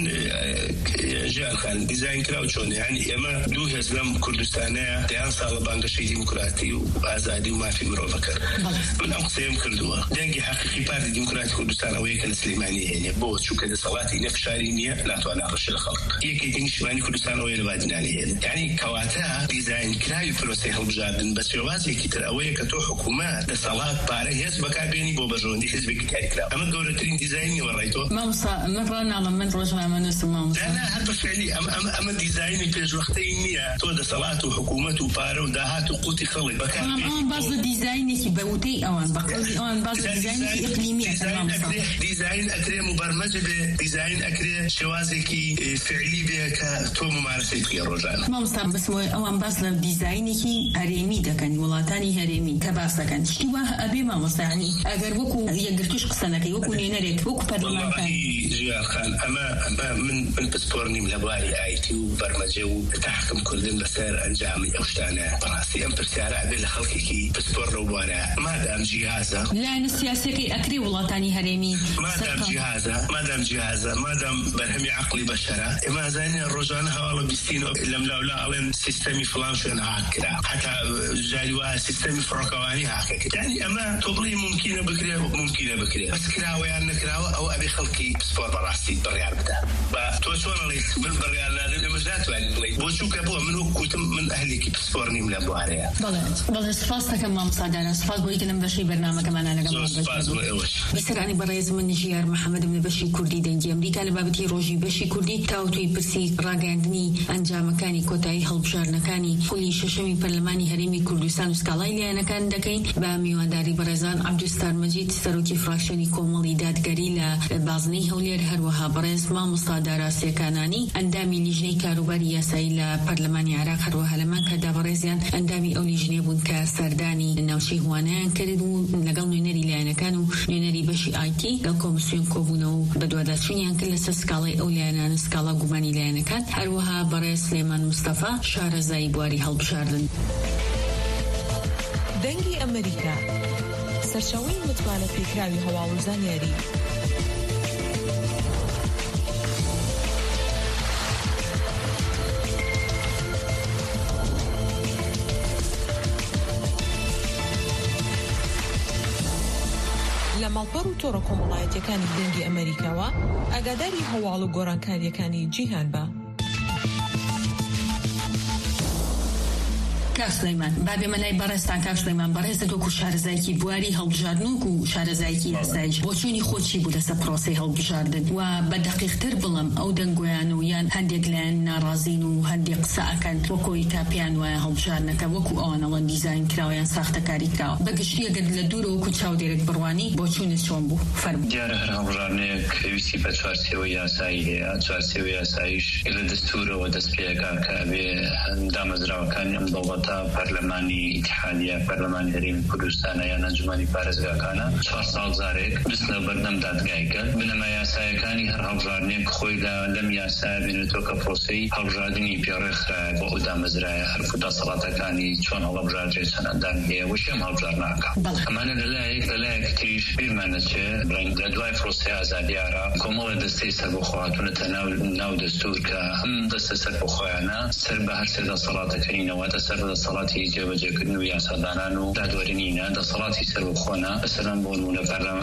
ژیانخان دیزاین کراو چۆنە یعنی ئێمە دوو هێز لەم کوردستانەیە دەیان ساڵە بانگەشەی دیموکراتی و ئازادی و مافی مرۆڤەکە من ئەم قسەیەم کردووە دەنگی حەقیقی پارتی دیموکراتی کوردستان ئەوەیە کە لە سلێمانی هێنێ بۆ چووکە دەسەڵاتی نەفشاری نییە ناتوانێت ڕەشە لە خەڵک یەکێکی نیشتیمانی کوردستان ئەوەیە لە بادینانی هێنێ یعنی کەواتە دیزاین کراوی پرۆسەی هەڵبژاردن بە شێوازێکی تر ئەوەیە کە تۆ حکوومەت دەسەڵات پارە هێز بەکاربێنی بۆ بەژۆندی حزبێکی کاریکراو ئەمە گەورەترین دیزاینی وەڕێیتەوە مامۆستا من ڕۆ ناڵم من ڕۆژنامە نووسم مامۆستا هەر بەفعلی ئەمە دیزاینی پێشوەختەی نییە تۆ دەسەڵات و حکوومەت و پارە و داهات و قوتی خەڵک بەکاربێنی ئەوان باز لە دیزاینێکی بەوتەی ئەوان بەقەڵی ئەوان باز لە دیزاینێکی ئیقلیمیە دیزاین ئەکرێ مبەرمەج بێ دیزاین ئەکرێ شێوازێکی فعلی بێ کە تۆ ممارسەی بکەی ڕۆژانە مامۆستا بەسەوەی ئەوان باز لە دیزاینێکی هەرێمی دەکەن وڵاتانی هەرێمی کە باس دەکەن شتی وا ئەبێ مامۆستا یعنی ئەگەر وەکو یەکگرتوش قسە نەکەی وەکو نوێنەرێک وەکو پەرلەمانتار ژیانخان ئەمە من پسپۆر نیم لە بواری ئایتی و بەرمەجە و تحکم کردن بەسەر ئەنجامی ئەو شتانە بەڕاستی ئەم پرسیارە ئەبێ لە خەڵکێکی پسپۆر لەو بوارە مادام جیهازە لایەنە سیاسیەکەی ئەکرێ وڵاتانی هەرێمی مادام جیهازە مادام بەرهەمی عەقڵی بەشەرە ئێمە ئەزانین ڕۆژانە هەواڵە بیستین لەم لاولا ئەڵێن سیستەمی فڵان شوێن هاک کرا حتا جاری وایە سیستەمی فڕۆکەوانی هاکە یعنی ئەمە تۆ بڵێ ممکنە بکرێ بەس کراوەیان نەکراوە ئەو ئەبێ خەڵکی پسپۆر بەڕاستی بڕیار بدە تۆ چۆن ئەڵێ من بڕیار نادەم ئێمەش ناتوانین بڵێ بۆ چووکە بۆ من وەکوتم من ئەهلێکی پسپۆر نیم لە بوارەیە بەڵێ سپاس دەکەم مامۆستا دارا سپاس بۆی کە لەم بەشەی بەرنامەکەمانە لەگەڵ بیسەرانی بەڕێز من ژیار محەممەدم لە بەشی کوردی دەنگی ئەمریکا لە بابەتی ڕۆژی بەشی کوردی تاوتوی پرسی ڕاگەاندنی ئەنجامەکانی کۆتایی هەڵبژاردنەکانی خولی شەشەمی پەرلەمانی هەرێمی کوردستان و سکاڵای لایەنەکان دەکەین بە میوانداری بەڕێزان عەبدولستار مەجید سەرۆکی فراکشنی کۆمەڵی دادگەری لە بازنەی هەولێر هەروەها بەڕێز مامۆستا دارا سێکانانی ئەندامی لیژنەی کاروباری یاسایی لە پەرلەمانی عێراق هەروەها لەمان کەدا بەڕێزیان ئەندامی ئەو لیژنەیە بوون کە سەردانی هەڵبژاردنەکانی ناوچەی هوانەیان کرد و لەگەڵ نوێنەری لایەنەکان و نوێنەری بەشی آیتی لەگەڵ کۆمسیۆن کۆبوونەوە و بەدواداچوونیان کرد لەسەر سکاڵای ئەو لایەنانە سکاڵا گومانی لایەنەکان هەروەها بەڕێز سلێمان مستەفا شارەزایی بواری هەڵبژاردن. دەنگی ئەمریکا سەرچاوەی متمانە پێکراوی هەواڵ و زانیاری. لە ماڵپەڕ و تۆڕە کۆمەڵایەتیەکانی دەنگی ئەمریکاوە ئاگاداری هەواڵ و گۆڕانکاریەکانی جیهان بە. کاک سلەیمان بابێمە لای بەڕێستان. کاک سلەیمان بەڕێزت وەکو شارەزایکی بواری هەڵبژاردن و شارەزایکی یاسایش بۆ چوونی خۆچی بوو لەسەر پرۆسەی هەڵبژاردن و بە دەقیقتر بڵم ئەو دەنگۆیان و یان هەندێک لایەن ناڕازین و هەندێک قسە ئەکەن وەکۆی تا پێیان وایە هەڵبژاردنەکە وەکو ئەوانەوەن دیزاین کراوەیان ساختەکاری کراوە بەگشتی ئەگەر لە دوورە وەکو چاودێرێک بڕوانی بۆ چوونت چۆن بوو فەرموو. دیارە هەر هەڵبژاردنەیەک پێویستی بە چوارچێوەی یاسایی هەیە. چوارچێوەی یاساییش لە دەستورەوە دەست پێەکا کە ئەبێ دامەزراوەکانی ئەم دەوڵەتە پەرلەمانی اتحادیە پەرلەمانی هەرێمی کوردستانە یان ئەنجومەنی پارێزگاکانە 4 ساڵ جارێک بستنە بەردەم دادگایکە بنەما یاسایەکانی هەر هەڵبژاردنێک خۆی لەم یاسایە بێنێتەوە کە پرۆسەی هەڵبژاردننی پێڕێخرایە بۆ ئەو دامەزرایە هەرفو دەسەڵاتەکانی چۆن هەڵبژاردرێت چەند ئەندام هەیە وەشی ئەم هەڵبژاردنەکە. ئەمانە لەلایەک تریش بیرمانەچێ لە دوای پرۆسەی ئازادیارە کۆمەڵە دەستەی سەربەخۆهاتوونەتە ناو دەستور کە هەم دەستە سەربەخۆیانە سەر بە هەر سێ دەسەڵاتەکەینەوەتە سەر دەسەڵاتی جێبەجێکردن و یاسادانان و دادوەرینینە دەسەڵاتی سەربەخۆنە مەسەلەن بۆ نمونە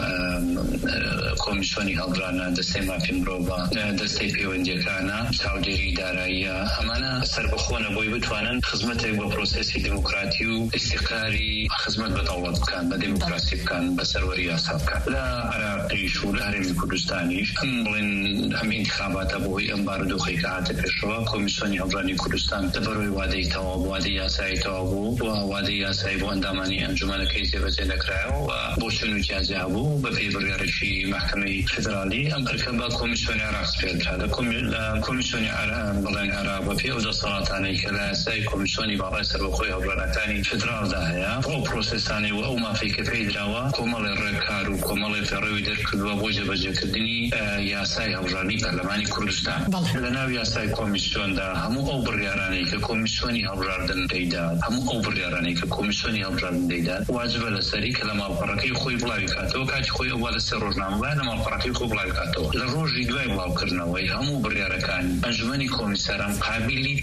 کۆمیسیۆنی هەڵبژاردنە دەستەی مافی مرۆڤە دەستەی پەیوەندیەکانە چاودێری داراییە ئەمانە سەربەخۆنە بۆی بتوانن خزمەتێک بە پرۆسێسی دیموکراتی و ئیسیقراری خزمەت بە دەوڵەت بکەن بە دیموکراسی بکەن بە سەروەری یاسا بکەن. لە عێراقیش و لە هەرێمی کوردستانیش بڵێن ئەم انتخاباتە بۆی ئەم بارودۆخی کە هاتە پێشەوە کۆمیسیۆنی هەڵبژاردنی کوردستان دەبەرەوەی وادەی تەواو وادەی یاسایی تەواو بوو و وادەی یاسایی بۆ ئەندامانی ئەنجومەنەکەی جێبەجێ نەکرایەوە و بۆ چون و جیازیا بوو بە پێی بڕیارێکی محکەمەی فدرالی ئەم ئەرکە بە کۆمیسیۆنی عێراق سپێدرا لە کۆمیسیۆنی بڵێن عێراق بە پێی ئەو دەسەڵاتانەی کە لە یاسای کۆمیسیۆنی باڕای سەربەخۆی هەڵبژاردنەکانی فدرالدا هەیە ئەو پرۆسەسانی و ئەو مافی کە پێی دراوە کۆمەڵی ڕێککار و کۆمەڵی فێڕەوی دەرکردووە بۆ جێبەجێکردنی یاسای هەڵبژاردنی پەرلەمانی کوردستان. لە ناو یاسای کۆمیسیۆندا هەموو ئەو بڕیارانەی کە کۆمیسیۆنی هەڵبژاردن دەیدات هەموو ئەو بڕیارانەی کە کۆمیسیۆنی هەڵبژاردن دەیدات واجبە لەسەری کە لە ماڵپەڕەکەی خۆی بڵاوی کاتەوە کاتی خۆی ئەوە لەسەر ڕۆژنامەوە لە ماڵپەڕەکەی خۆی بڵاوی کاتەوە لە ڕۆژی دوای بڵاوکردنەوەی هەموو بڕیارەکانی ئەنجومەنی کۆمیساران قابلی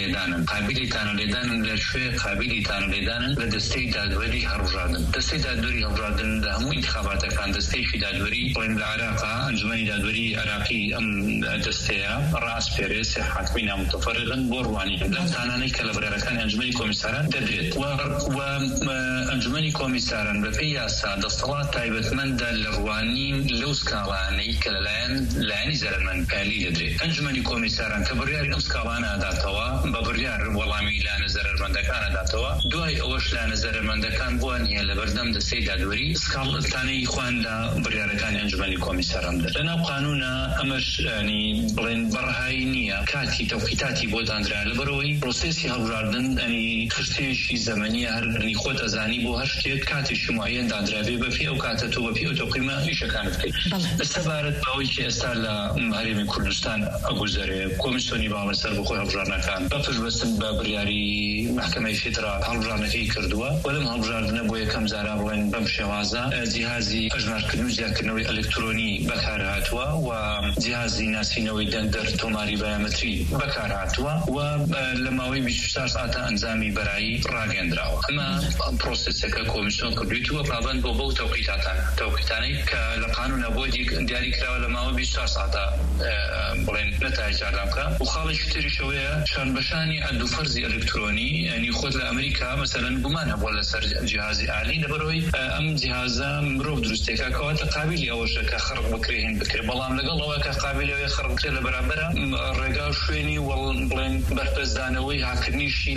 تانەلێدانن لە شوێ قابلی تانەلێدانن لە دەستەی دادوەری هەڵبژاردن. دەستەی دادوەری هەڵبژاردن لە هەموو انتخاباتەکان دەستەیەکی دادوەری بڵێن لە عێراقا ئەنجومەنی دادوەری عێراقی ئەم دەستەیە ڕاستپێرێ سێ حاکمی نامتەفەرقن بۆ ڕوانی لەم تانانەی کە لە بڕیارەکانی ئەنجومەنی کۆمیساران دەدرێت و ئەنجومەنی کۆمیساران بەپێی یاسا دەسەڵات تایبەتمەندە لە ڕوانی لەو سکاڵانەی کە لەلایەنی زەرمەندپالی دەدرێت. ئەنجومەنی کۆمیساران کە بڕیاری ئەم سکاڵانە ئەداتەوە بە بڕیار وەڵامی لایەنە زەرمەندەکان ئەداتەوە دوای ئەوەش لایەنە زەرمەندەکان بووە نیە لە بەردەم دەستەی دادوەری سکاڵتانەی خوان لە بڕیارەکانی ئەنجومەنی کۆمیساران دەدرێت. لەناو قانونە ئەمەش ینی بڵێن بەڕەهایی نییە کاتی تەوقیتاتی بۆ دانرا لەبەرەوەی پرۆسێسی هەڵبژاردن ئەنی خشتێکی زەمەنیە هەرنی خۆت ئەزانی بۆ هەر شتێک کاتێکی معەن دادرابێ بەپێی ئەو کاتە تۆ بەپێی ئەو تەقیمە ئیشەکانت بکەیت. لەسەبارەت بەوەی کە ئێستا لە هەرێمی کوردستان ئەگوزارێ کۆمیسیۆنی باڵای سەربەخۆی هەڵبژاردنەکان بە پشتبەستن بە بڕیاری محکەمەی فدرال هەڵبژاردنەکەی کردووە و لەم هەڵبژاردنە بۆ یەکەم جارا بڵێن بەم شێوازە جیهازی هەژمارکردن و زیادکردنەوەی ئەلکترۆنی بەکارهاتووە و جیهازی ناسینەوەی دەندەر تۆماری بایۆمەتری بەکارهاتووە و لە ماوەی 24 ساعتە ئەنجامی بەرایی ڕاگەندراوە. ئەمە پرۆسسەکە کۆمیسیۆن کردوویتوە پابند بۆ بەو تەوقیتانەی کە لە قانونە بۆ دیاری کراوە لە ماوە 24 ساعتە بڵێن نەتایج ئەعلام بکە و خاڵێکی تریشەوەیە شانبەشانی ئەندوفەرزی ئەلکترۆنی ینی خۆت لە ئەمریکا مەسەلەن گومان هەبووە لەسەر جیهازی ئالی لەبەرەوەی ئەم جیهازە مرۆڤ دروستێکە کەواتە قابلی ئەوەشە کە خڕق بکرێن بکرێت بەڵام لەگەڵ ئەوە کە قابلەوەی خڕق بکرێت لە بەرامبەرە ڕێگا شوێنی بڵێن بەرپرسدانەوەی هاکردنیشی لەگەڵا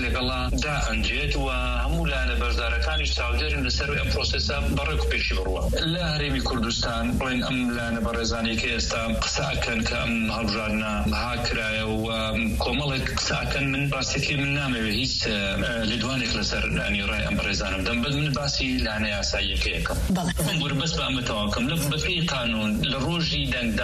دا ئەنجێت و هەموو لایەنە بەشدارەکانی چاودێرن لەسەر ئەم پرۆسەسە بەڕێک و پێشی بڕوە. لە هەرێمی کوردستان بڵێن ئەم لایەنە بەڕێزانەی کە ئێستا قسەکەن کە ئەم هەڵبژاردنە هاکرایە و کۆمەڵێک قسەکەن من باسێکی من نامەوێت هیچ لێدوانێک لەسەر ڕای ئەم بەڕێزانم دەم بەس من باسی لایەنە یاساییەکە یەکەم. بەس بە ئەمە تەواوکەم لە بەپێی قانون لە ڕۆژی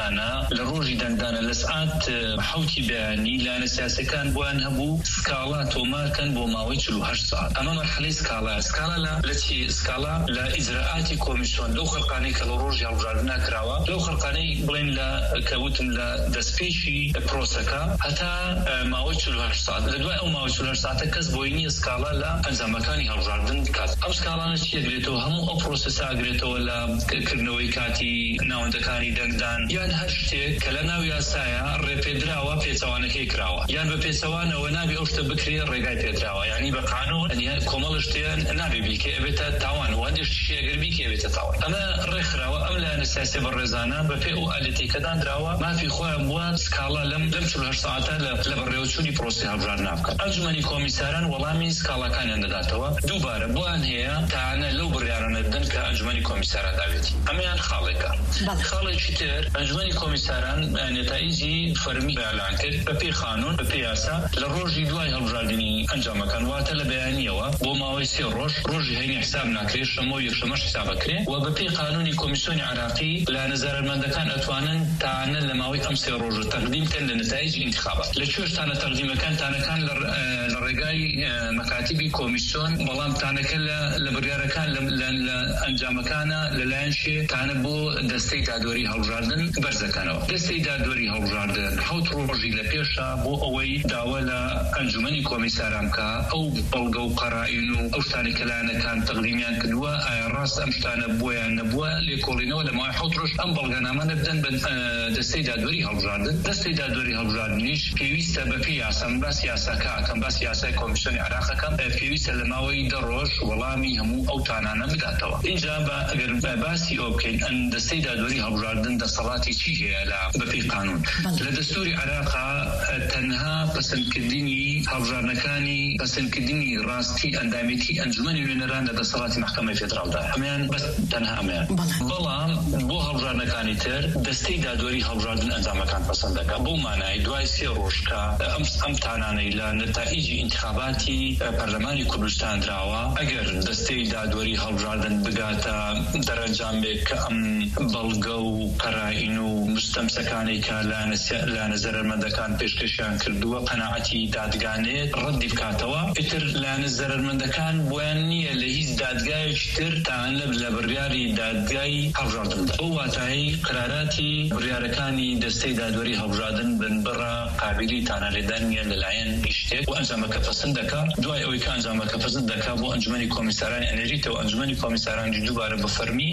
دەنگدانە لە سعات حوتی بەیانی لایەنە سیاسەکان بۆیان هەبوو سکاڵا تۆمارکەن بۆ ماوەی 48 ساعت. ئەمە مەرحەلەی سکاڵا لە چی سکاڵا لە ئیجراعاتی کۆمیسیۆن لەو خەڵقانەی کە لە ڕۆژی هەڵبژاردنە کراوە لەو خەڵقانەی بڵێن لە کەوتم لە دەستپێشی پرۆسەکە هەتا ماوەی 48 ساعت. لە دوای ئەو ماوەی 48 ساعتە کەس بۆی نییە سکاڵا لە ئەنجامەکانی هەڵبژاردن بکات. ئەم سکاڵانە چی ئەگرێتەوە؟ هەموو ئەو پرۆسەسە ئەگرێتەوە لە کردنەوەی کاتی ناوەندەکانی دەنگدان یان هەر شتێک کە لە ناو یاسایە ڕێپێدراوە پێچەوانەکەی کراوە یان بە پێچەوانەوە نابێ ئەو شتە بکرێ ڕێگای پێدراوە. یعنی بە قانون کۆمەڵ شتیان نابێ بیکە ئەبێتە تاوان و هەندێک شتێ ئەگەر بیکە ئەبێتە تاوان. ئەمە ڕێکخراوە ئەم لایەنە سیاسی بەڕێزانە بەپێ ئەو ئالەتێکەدان دراوە مافی خۆیان بووە سکاڵا لەم 48 ساعتە لە بەڕێوەچوونی پرۆسی هەڵبژاردنە بکات. ئەنجومەنی کۆمیساران وەڵامی سکاڵاکانیان دەداتەوە. دووبارە بۆیان هەیە تاانە لەو بڕیارانە دەن کە ئەنجومەنی کۆمیساران داوێتی. ئەمەیان خاڵێکە. خاڵێکی تر ئەنجومەنی کۆمیساران نتایجی فەرمی بەیان کرد بەپێی قانون بەپێی یاسا لە ڕۆژی دوای هەڵبژاردننی ئەنجامەکان واتە لە بەیانیەوە بۆ ماوەی 3 ڕۆژ ڕۆژی هەینی حساب ناکرێت شەمە و یەکشەمەش حسابەکرێ و بەپێی قانونی کۆمیسیۆنی عراقی لە نەزارەتمەندەکان ئەتوانن تاانە لە ماوەی ئەم 3 ڕۆژ تەقدیم بکەن لە نتایجی ئینتخابات. لە کوێشتانە تەقدیمەکان تانەکان لە ڕێگای مەکاتیبی کۆمیسیۆن بەڵام تانەکە لە بڕیارەکان لە ئەنجامەکانە لەلایەن شێ تانە بۆ دەستەی دادوەری هەڵبژاردن بەرزەکەنەوە. دەستەی دادوەری هەڵبژاردن 7 ڕۆژی لە پێشە بۆ ئەوەی داوا لە ئەنجومەنی کۆمیساران کە ئەو بەڵگە و قەرائین و ئەو شتانی کە لایەنەکان تەقدیمیان کردووە ئایا ڕاست ئەم شتانە بۆیان نەبووە لێکۆڵینەوە لە ماوەی 7 ڕۆژ ئەم بەڵگەنامانە بدەن بە دەستەی دادوەری هەڵبژاردن. دەستەی دادوەری هەڵبژاردنیش پێویستە بەپێی یاسام باسی یاساکەکەم باسی یاسای کۆمیسیۆنی عراقەکەم پێویستە لە ماوەی 10 ڕۆژ وەڵامی هەموو ئەو تانانە بداتەوە. اینجا ئەگەر باسی ئەو بکەین ئەن دەستەی دادوەری هەڵبژاردن دەسەڵاتی چی هەیە لە بەپێی قانون لە دەستوری عراقا تەنها پەسەندکردنی هەڵبژاردنەکانی پەسەندکردنی ڕاستی ئەندامێتی ئەنجومەنی نوێنەران لە دەسەڵاتی محکەمەی فێدراڵدا هەمان بەس تەنها ئەمەیان. بەڵام بۆ هەڵبژاردنەکانی تر دەستەی دادوەری هەڵبژاردن ئەنجامەکان پەسەند دەکات بۆ مانای دوای 3 ڕۆژ کە ئەم تانانەی لە نتائیجی ئینتخاباتی پەرلەمانی کوردستان دراوە ئەگەر دەستەی دادوەری هەڵبژاردن بگاتە دەرەنجامێک کە ئەم بەڵگە و قەرائین و مستەمسەکانی کە لە نەزەرمەندەکان پێشکەشیان کردووە قەناعەتی دادگانێت ڕەدی بکاتەوە ئیتر لە نەزەرمەندەکان بۆیان نییە لە هیچ دادگایەکی تر تان لە بڕیاری دادگای هەڵبژاردندا. ئەو واتایی قراراتی بڕیارەکانی دەستەی دادوەری هەڵبژاردن بنبڕە قابلی تانەلێدان نیە لەلایەن شتێک و ئەنجامەکە پەسەند دەکات. دوای ئەوەی کە ئەنجامەکە پەسەند دەکات بۆ ئەنجومەنی کۆمیسارانی ئەنێریتەوە ئەنجومەنی کۆمیسارانی دووبارە بە فەرمی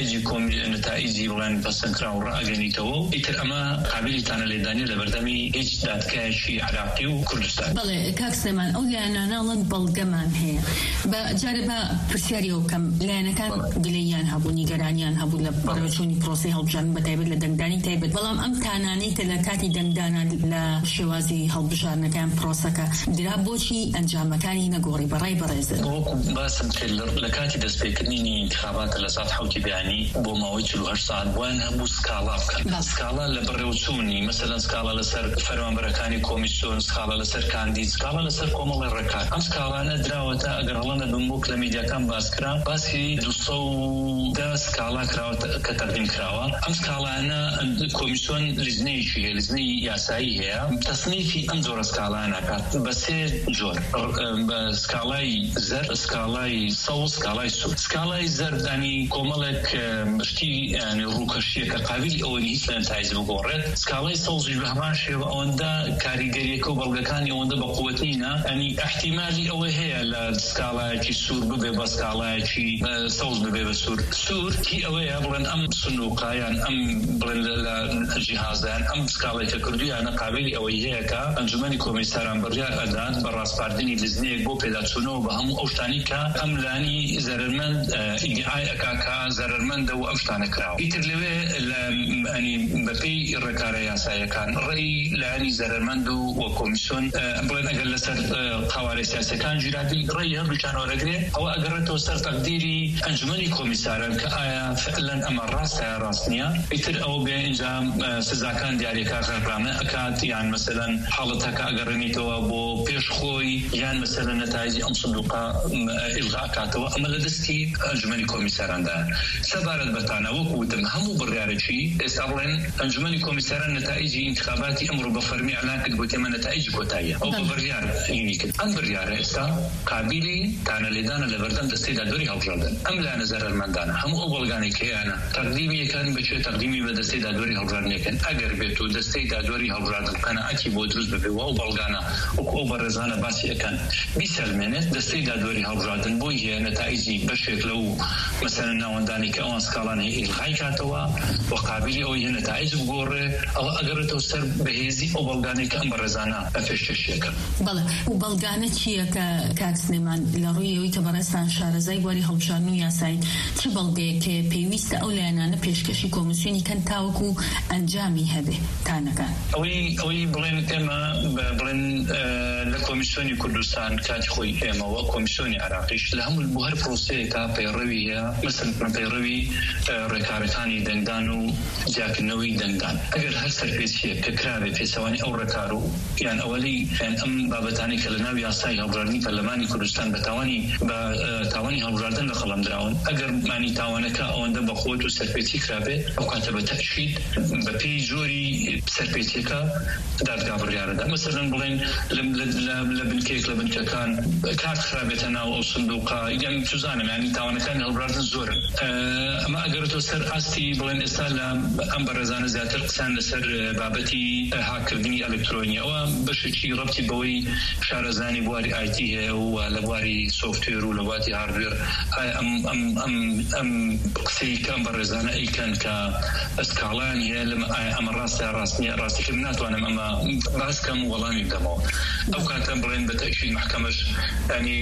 نتائیجی بڵێن پەسەندکرا و ڕائگەنیتەوە ئیتر ئەمە قابلی تانەلێدانی لە بەردەمی هیچ دادگایەکی عراقی و کوردستان. بەڵێ کاک سلێمان ئەو لایەنانەڵەن بەڵگەمان هەیە بە جارە بە پرسیاری ئەو کەم لایەنەکان گلەیان هەبوو نیگەرانیان هەبوو لە بەڕێوەچوونی پرۆسی هەڵبژاردن بەتایبەت لە دەنگدانی تایبەت بەڵام ئەم تانانەی کە لە کاتی دەنگدانە لە شێوازی هەڵبژاردنەکان پرۆسەکە درا بۆچی ئەنجامەکانی نەگۆڕی بەڕای بەڕێزە باسم کرد لە کاتی دەستپێکردنی انتخاباتە لە سات حوتی بەیانی بۆ ماوەی 48 ساعت بووان هەبوو سکاڵا بکەن. سکاڵا لە بەڕێوەچوونی مەسەلەن سکاڵا لەسەر فەرمانبەرەکانی کۆمیسیۆن سکاڵا لەسەر کاندید سکاڵا لەسەر کۆمەڵی ڕێکار. ئەم سکاڵانە دراوەتە ئەگەر هەڵەنە بمبووک لە میدیاکان باسکرا باسی 210 سکاڵا کراوە کە تەقدیم کراوە. ئەم سکاڵانە کۆمیسیۆن لیژنەیەکی هەیە لیژنەی یاسایی هەیە تەسنیفی ئەم جۆرە سکاڵانە ناکات بە 3 جۆر بە سکاڵای زەر سکاڵای سەوز سکاڵای سوور. سکاڵای زەردانی کۆمەڵێک شتی ینی ڕووکەشیەکە قابلی ئەوەی هیچ لە نتایج بگۆڕێت. سکاڵای سەوزیش بە هەمان شێوە ئەوەندە کاریگەریەکە و بەڵگەکانی ئەوەندە بە قووەت نینە ئەنی احتیمالی ئەوە هەیە لە سکاڵایەکی سوور ببێ بە سکاڵایەکی سەوز ببێ بە سوور. سوور کی ئەوەیە بڵێن ئەم سنووقایان ئەم بڵێن لە جیهازیان ئەم سکاڵێکە کردویانە قابلی ئەوەی هەیە کە ئەنجومەنی کۆمیساران بڕیار ئەدات بە ڕاستپاردنی لیژنەیەک بۆ پێداچوونەوە بە هەموو ئەو شتانی کە ئەم لانی زەرمەند ئیدعای ئەکا زەرمەندە و ئەم شتانە کراوە. ئیتر لەوێ ئەنی بەپێی ڕێکارە یاسایەکان ڕێی لانی زەرمەند و کۆمیسیۆن بڵێن ئەگەر لەسەر ئەوارە سیاسەکان ژیراتی ڕێی هەردووچان وەرەگرێ ئەوە ئەگەڕێتەوە سەر تەقدیری ئەنجومەنی کۆمیساران کە ئایا فعلەن ئەمە ڕاستە یا ڕاست نییە. ئیتر ئەوە بێ ئینجا سزاکان دیاریەکە غەرامە ئەکات یان مەسەلەن حاڵەتەکە ئەگەڕێنیتەوە بۆ پێشخۆی یان مەسەلەن نەتایجی ئەم سندوقە ئیلغا ئەکاتەوە. ئەمە لە دەستی ئەنجومەنی کۆمیساراندا. سەبارەت بەتانە وەکو وتم هەموو بڕیارێکی ئێستا بڵێن ئەنجومەنی کۆمیساران نەتایجی ئینتخاباتی ئەمڕۆ بە فەرمی ئەعلان کرد بۆ تێمە نەتایجی کۆتاییە. ئەو بە بڕیار هینی کرد. ئەم بڕیارە ئێستا قابلی تانە لێدانە لە بەردەم دەستەی دادوەری هەڵبژاردن. ئەم لایەنە زەرمەندانە هەموو ئەو بەڵگانەی کەیانە تەقدیمی یەکان بچێت تەقدیمی بە دەستەی دادوەری هەڵبژاردنەکەن. ئەگەر بێت و دەستەی دادوەری هەڵبژاردن قەنەعەتی بۆ دروست ببێ و ئەو بەڵگانە وەکو ئەو بەڕێزانە باسی ئەەکەن بیسەلمێنێت دەستەی دادوەری هەڵبژاردن بۆی هەیە نەتایجی بەشێک لەو مەسەلەن ناوەندانی کە ئەوان سکاڵان هەیە ئیلغای کاتەوە و قابلی ئەوەی هەیە نەتایج بگۆڕێ ئەوە ئەگەڕێتەوە سەر بەهێزی ئەو بەڵگانەی کە ئەم بەڕێزانە پێشکەشیەکە. بەڵێ و بەڵگانە چییە کە کاک سلێمان لە ڕووی ئەوەی کە بەڕێستان شارەزای بواری هەڵبژاردن و یاسایی چ بەڵگەیە کە پێویستە ئەو لایەنانە پێشکەشی کۆمیسیۆنی کەن تاوەکو ئەنجامی هەبێ تانەکان؟ ئەوەی بڵێن ئێمە بڵێن لە کۆمیسیۆنی کوردستان کاتی خۆی ئێمەوە کۆمیسیۆنی عراقیش لە هەموو بۆ هەر پرۆسەیەکە پەیڕەوی هەیە مەسەڵەن پەیڕەوی ڕێکارەکانی دەنگدان و جیاکردنەوەی دەنگدان. ئەگەر هەر سەرپێچیەک کە کرابێ پێچەوانی ئەو ڕێکار و یان ئەوەی ئەم بابەتانی کە لە ناو یاسای هەڵبژاردنی پەرلەمانی کوردستان بە تاوانی هەڵبژاردن لە قەڵەم دراون ئەگەر مانی تاوانەکە ئەوەندە بەخۆت و سەرپێچی کرابێ ئەو کاتە بە تەشید بە پێی زۆری سەرپێچیەکە دادگا بڕیارەدا. مەسەڵەن بڵێن لە بنکێک لە بنکەکان کات خرابێتە ناو ئەو سندوقە یان توزانم ینی تاوانەکانی هەڵبژاردن زۆرن. ئەمە ئەگەرێتەوە سەر ئاستی بڵێن ئێستا لە ئەم بەڕێزانە زیاتر قسان لەسەر بابەتی هاکردنی ئەلکترۆنی ئەوە بەشێکی ڕەبتی بەوەی شارەزانی بواری ئایتی هەیە و لە بواری سۆفتوێر و لە بواتی هاردوێر ئەم قسەی کە ئەم بەڕێزانە ئەیکەن کە ئەسکاڵان هەیە ئەمە ڕاستە ڕاستنیە ڕاستیکە من ناتوانم ئەمە باسکەم و وەڵامی بدەمەوە. ئەو کاتە بڵێن بە تەکید محکەمەش ینی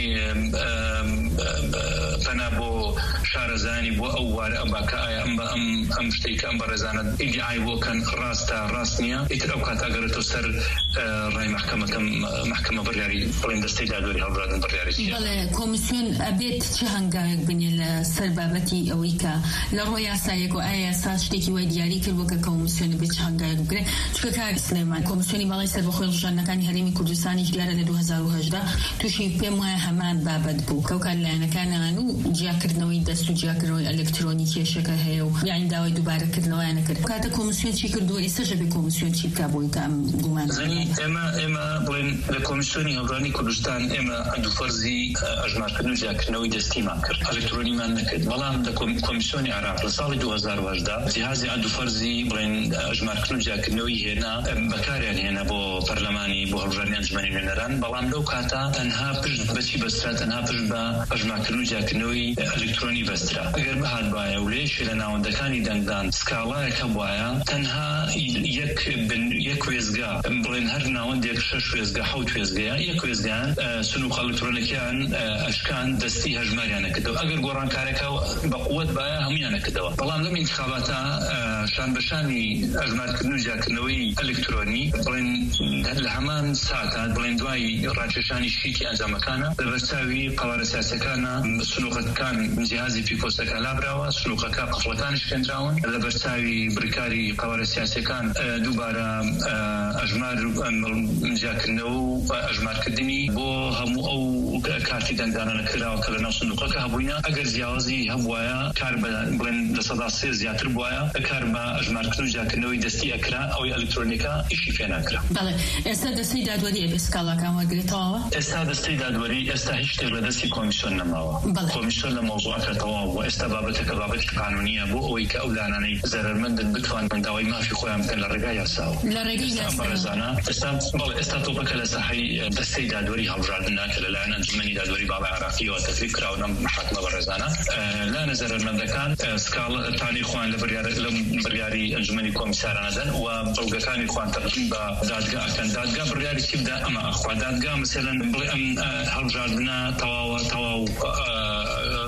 پەنا بۆ شارەزانی بۆ ئەو وارە ئەمباکە ئایا ئەم شتەی کە ئەم بەڕێزانە ئیدعای بۆکەن ڕاستە ڕاست نییە ئیتر ئەو کات ئەگەرێتەوە سەر ڕای محکەمە بڕیاری بڵێن دەستەی دادوەری هەڵبژاردن بڕیاری چییە؟ بەڵێ کۆمیسیۆن ئەبێت چه هەنگاوێک بنێ لە سەر بابەتی ئەوەی کە لە ڕۆی یاسایەک و ئایا یاسا شتێکی وای دیاری کرد بۆ کە کۆمیسیۆن بێت چه هەنگاوێک بکرێت؟ چونکە کاک سلێمان کۆمیسیۆنی باڵای سەربەخۆی هەڵبژاردنەکانی هەرێمی کوردستانی دیارە لە 2018 تووشی پێم وایە هەمان بابەت بوو کە ئەو لایەنەکانان و جیاکردنەوەی دەست و جیاکردنەوەی ئەلکترۆنی کێشەکە هەیە و یانی داوای دووبارەکردنەوەیان نەکرد. کاتە کۆمیسیۆن چی کردووە ئێستاژە بێ کۆمیسیۆن چی بکا بۆی کە ئەم گومان ئێمە بڵێن لە کۆمیسیۆنی هەڵبژاردنی کوردستان ئێمە ئەندوفەرزی ئەژمارکردن و جیاکردنەوەی دەستیمان کرد ئەلکترۆنیمان نەکرد. بەڵام لە کۆمیسیۆنی عراق لە ساڵی 2018 جیهازی ئەندوفەرزی بڵێن ئەژمارکردن و جیاکردنەوەی هێنا بەکاریان هێنا بۆ پەرلەمانی بۆ هەڵبژاردنی ئەنجومەنی نوێنەران. بەڵام لەو کاتە تەنها پشت بەچی بەسترا تەنها پشت بە ئەژمارکردن و جیاکردنەوەی ئەلکترۆنی بەسترا. ئەگەر بەهات وایە و لێشی لە ناوەندەکانی دەنگدان سکاڵایەکە وایە تەنها یەک وێزگا بڵێن هەر ناوەندێک 6 وێزگا 7 وێزگەیە یەک وێزگیان سنووق ئەلکترۆنیکیان ئەشکان دەستی هەژماریان نەکردەوە. ئەگەر گۆڕانکارێکە بەقووەت بایە هەمویان نەکردەوە. بەڵام لەم ئینتخاباتە شان بەشانی ئەژمارکردن و جیاکردنەوەی ئەلکترۆنی بڵێن لە هەمان ساتات بڵێن دوای ڕاکێشانی شیتی ئەنجامەکانە لە بەرچاوی قەوارە سیاسەکانە سنووقەکان جیهازی پیکۆسەکە لابراوە سنووقەکە قفڵەکان شکێنراون لە بەرچاوی بریکاری قەوارە سیاسەکان دووبارە ئەژمار جیاکردنەوە و ئەژمارکردنی بۆ هەموو ئەو کارتی دەنگدانانە کراوە کە لە ناو سندوقەکە هەبووینە. ئەگەر جیاوازی هەبوایە کار بڵێن لە سەدا 3 زیاتر بووایە کار بە ئەژمارکردن و جیاکردنەوەی دەستی ئەکرا ئەوەی ئەلکترۆنیکە ئیشی پێ ناکرا. بەڵێ ئێستا دەستەی دادوەری ئێسکاڵەکان وەرگێتەوە؟ ئێستا دەستەی دادوەری ئێستا هیچ شتێک لە دەستی کۆمیسیۆن نەماوە. کۆمیسیۆن لە مۆزوعەکە تەواو بووە. ئێستا بابەتەکە بابەتی قانونیە بۆ ئەوەی کە ئەو لانانەی زەرمەندن بتوانن داوای مافی خۆیان بکەن لە ڕێگای یاساوە. لە ڕێگەی یاسا ئێستا تۆپەکە لە ساحەی دەستەی دادوەری هەڵبژاردنە کە لەلایەن ئەنجومەنی دادوەری باڵای عراقیەوە تەکلیف کراوە لەم محاکمە بەڕێزانە لایەنە زەرمەندەکان سکاڵەتانی خوان لە بڕیاری ئەنجومەنی کۆمیسارانەدەن و بەڵگەکانی خوان تەقدیم بە دادگا ئەکەن. دادگا بڕیاری چی بدا ئەمە ئەخوا دادگا مەسەلەن بڵێ ئەم هەڵبژاردنە تەواو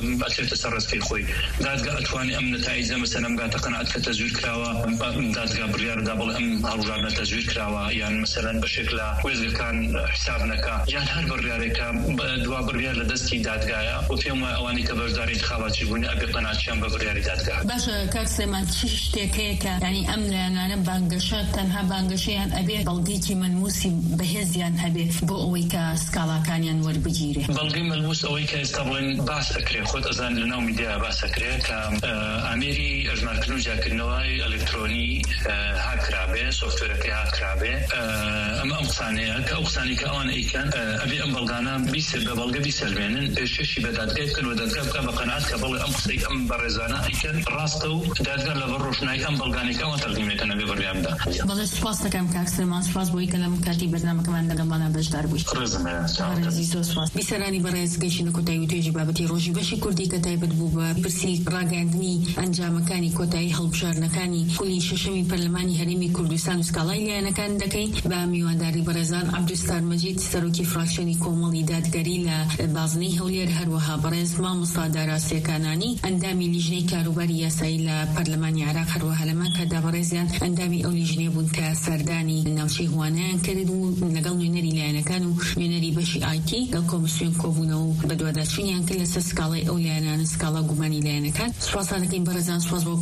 ئەچێتە سەر ڕێزەکەی خۆی دادگا ئەتوانێت ئەم نەتایجە مەسەلەن بگاتە قەنەعەت کە تەزویر کراوە دادگا بڕیاردا بڵێ ئەم هەڵبژاردنە تەزویر کراوە یان مەسەلەن بەشێک لە وێزگەکان حساب نەکا یان هەر بڕیارێکە دوا بڕیار لە دەستی دادگایە و پێم وایە ئەوانەی کە بەشداری انتخاباتی بوون ئەبێ قەنەعەتیان بە بڕیاری دادگا. باشە کاک سلێمان چ شتێک هەیە کە یعنی ئەم لایەنانە بانگەشە تەنها بانگەشەیان ئەبێ بەڵگەیەکی مەلمووسی بەهێزیان هەبێ بۆ ئەوەی کە سکاڵاکانیان وەربگیرێ؟ بەڵگەی مەلمووس ئەوەی کە ئێستا بڵێن باس ئەکرێ خۆت ئەزان لەناو میدیاە باس ئەکرێ کە ئامێری هەژمارکردن و جیاکردنەوەی ئەلکترۆنی هاکرابێ سۆفتوێرەکەی هاکرابێ ئەمە ئەم قسانەیە کە ئەو قسانی کە ئەوان ئەیکەن ئەبێ ئەم بەڵگانە بە بەڵگە بیسەلمێنن پێشکەشی بە دادگای بکەن و دادگا بکە بە قەنەعەت کە بڵێ ئەم قسەی ئەم بەڕێزانە ئەیکەن ڕاستە و دادگا لە بەر ڕۆشنایی ئەم بەڵگانێک ئەوە تەقدیمێتە نەبێ بڕیار بدات. بەڵێ سوپاس دەکەم کاک سلێمان سوپاس بۆی کە لەم کاتی بەرنامەکەمان لەگەڵمانە بەشدار بوویت. بیسەرانی بەڕێز گەیشتنە کۆتایی و توێژی بابەتی ڕۆژی بەشی کوردی کە تایبەت بوو بە پرسی ڕاگەاندنی ئەنجامەکانی کۆتایی هەڵبژاردنەکانی خولی شەشەمی پەرلەمانی هەرێمی کوردستان و سکاڵای لایەنەکان دەکەین بە میوانداری بەڕێزان عەبدولستار مەجید سەرۆکی فراکسیۆنی کۆمەڵی دادگەری لە بازنەی هەولێر هەروەها بەڕێز مامۆستا دارا سێکانانی ئەندامی لیژنەی کاروباری یاسایی لە پەرلەمانی عێراق هەروەها لەمان کەدا بەڕێزیان ئەندامی ئەو لیژنەیە بوون کە سەردانی ناوچەی هوانەیان کرد و لەگەڵ نوێنەری لایەنەکان و نوێنەری بەشی ئایتی لەگەڵ کۆمیسیۆن کۆبوونەوە و بەدواداچوونیان کرد لەسەر سکاڵای ئەو لایەنانە سکاڵا گومانی لایەنەکان. سوپاس دەکەین بەڕێزان سوپاس بۆ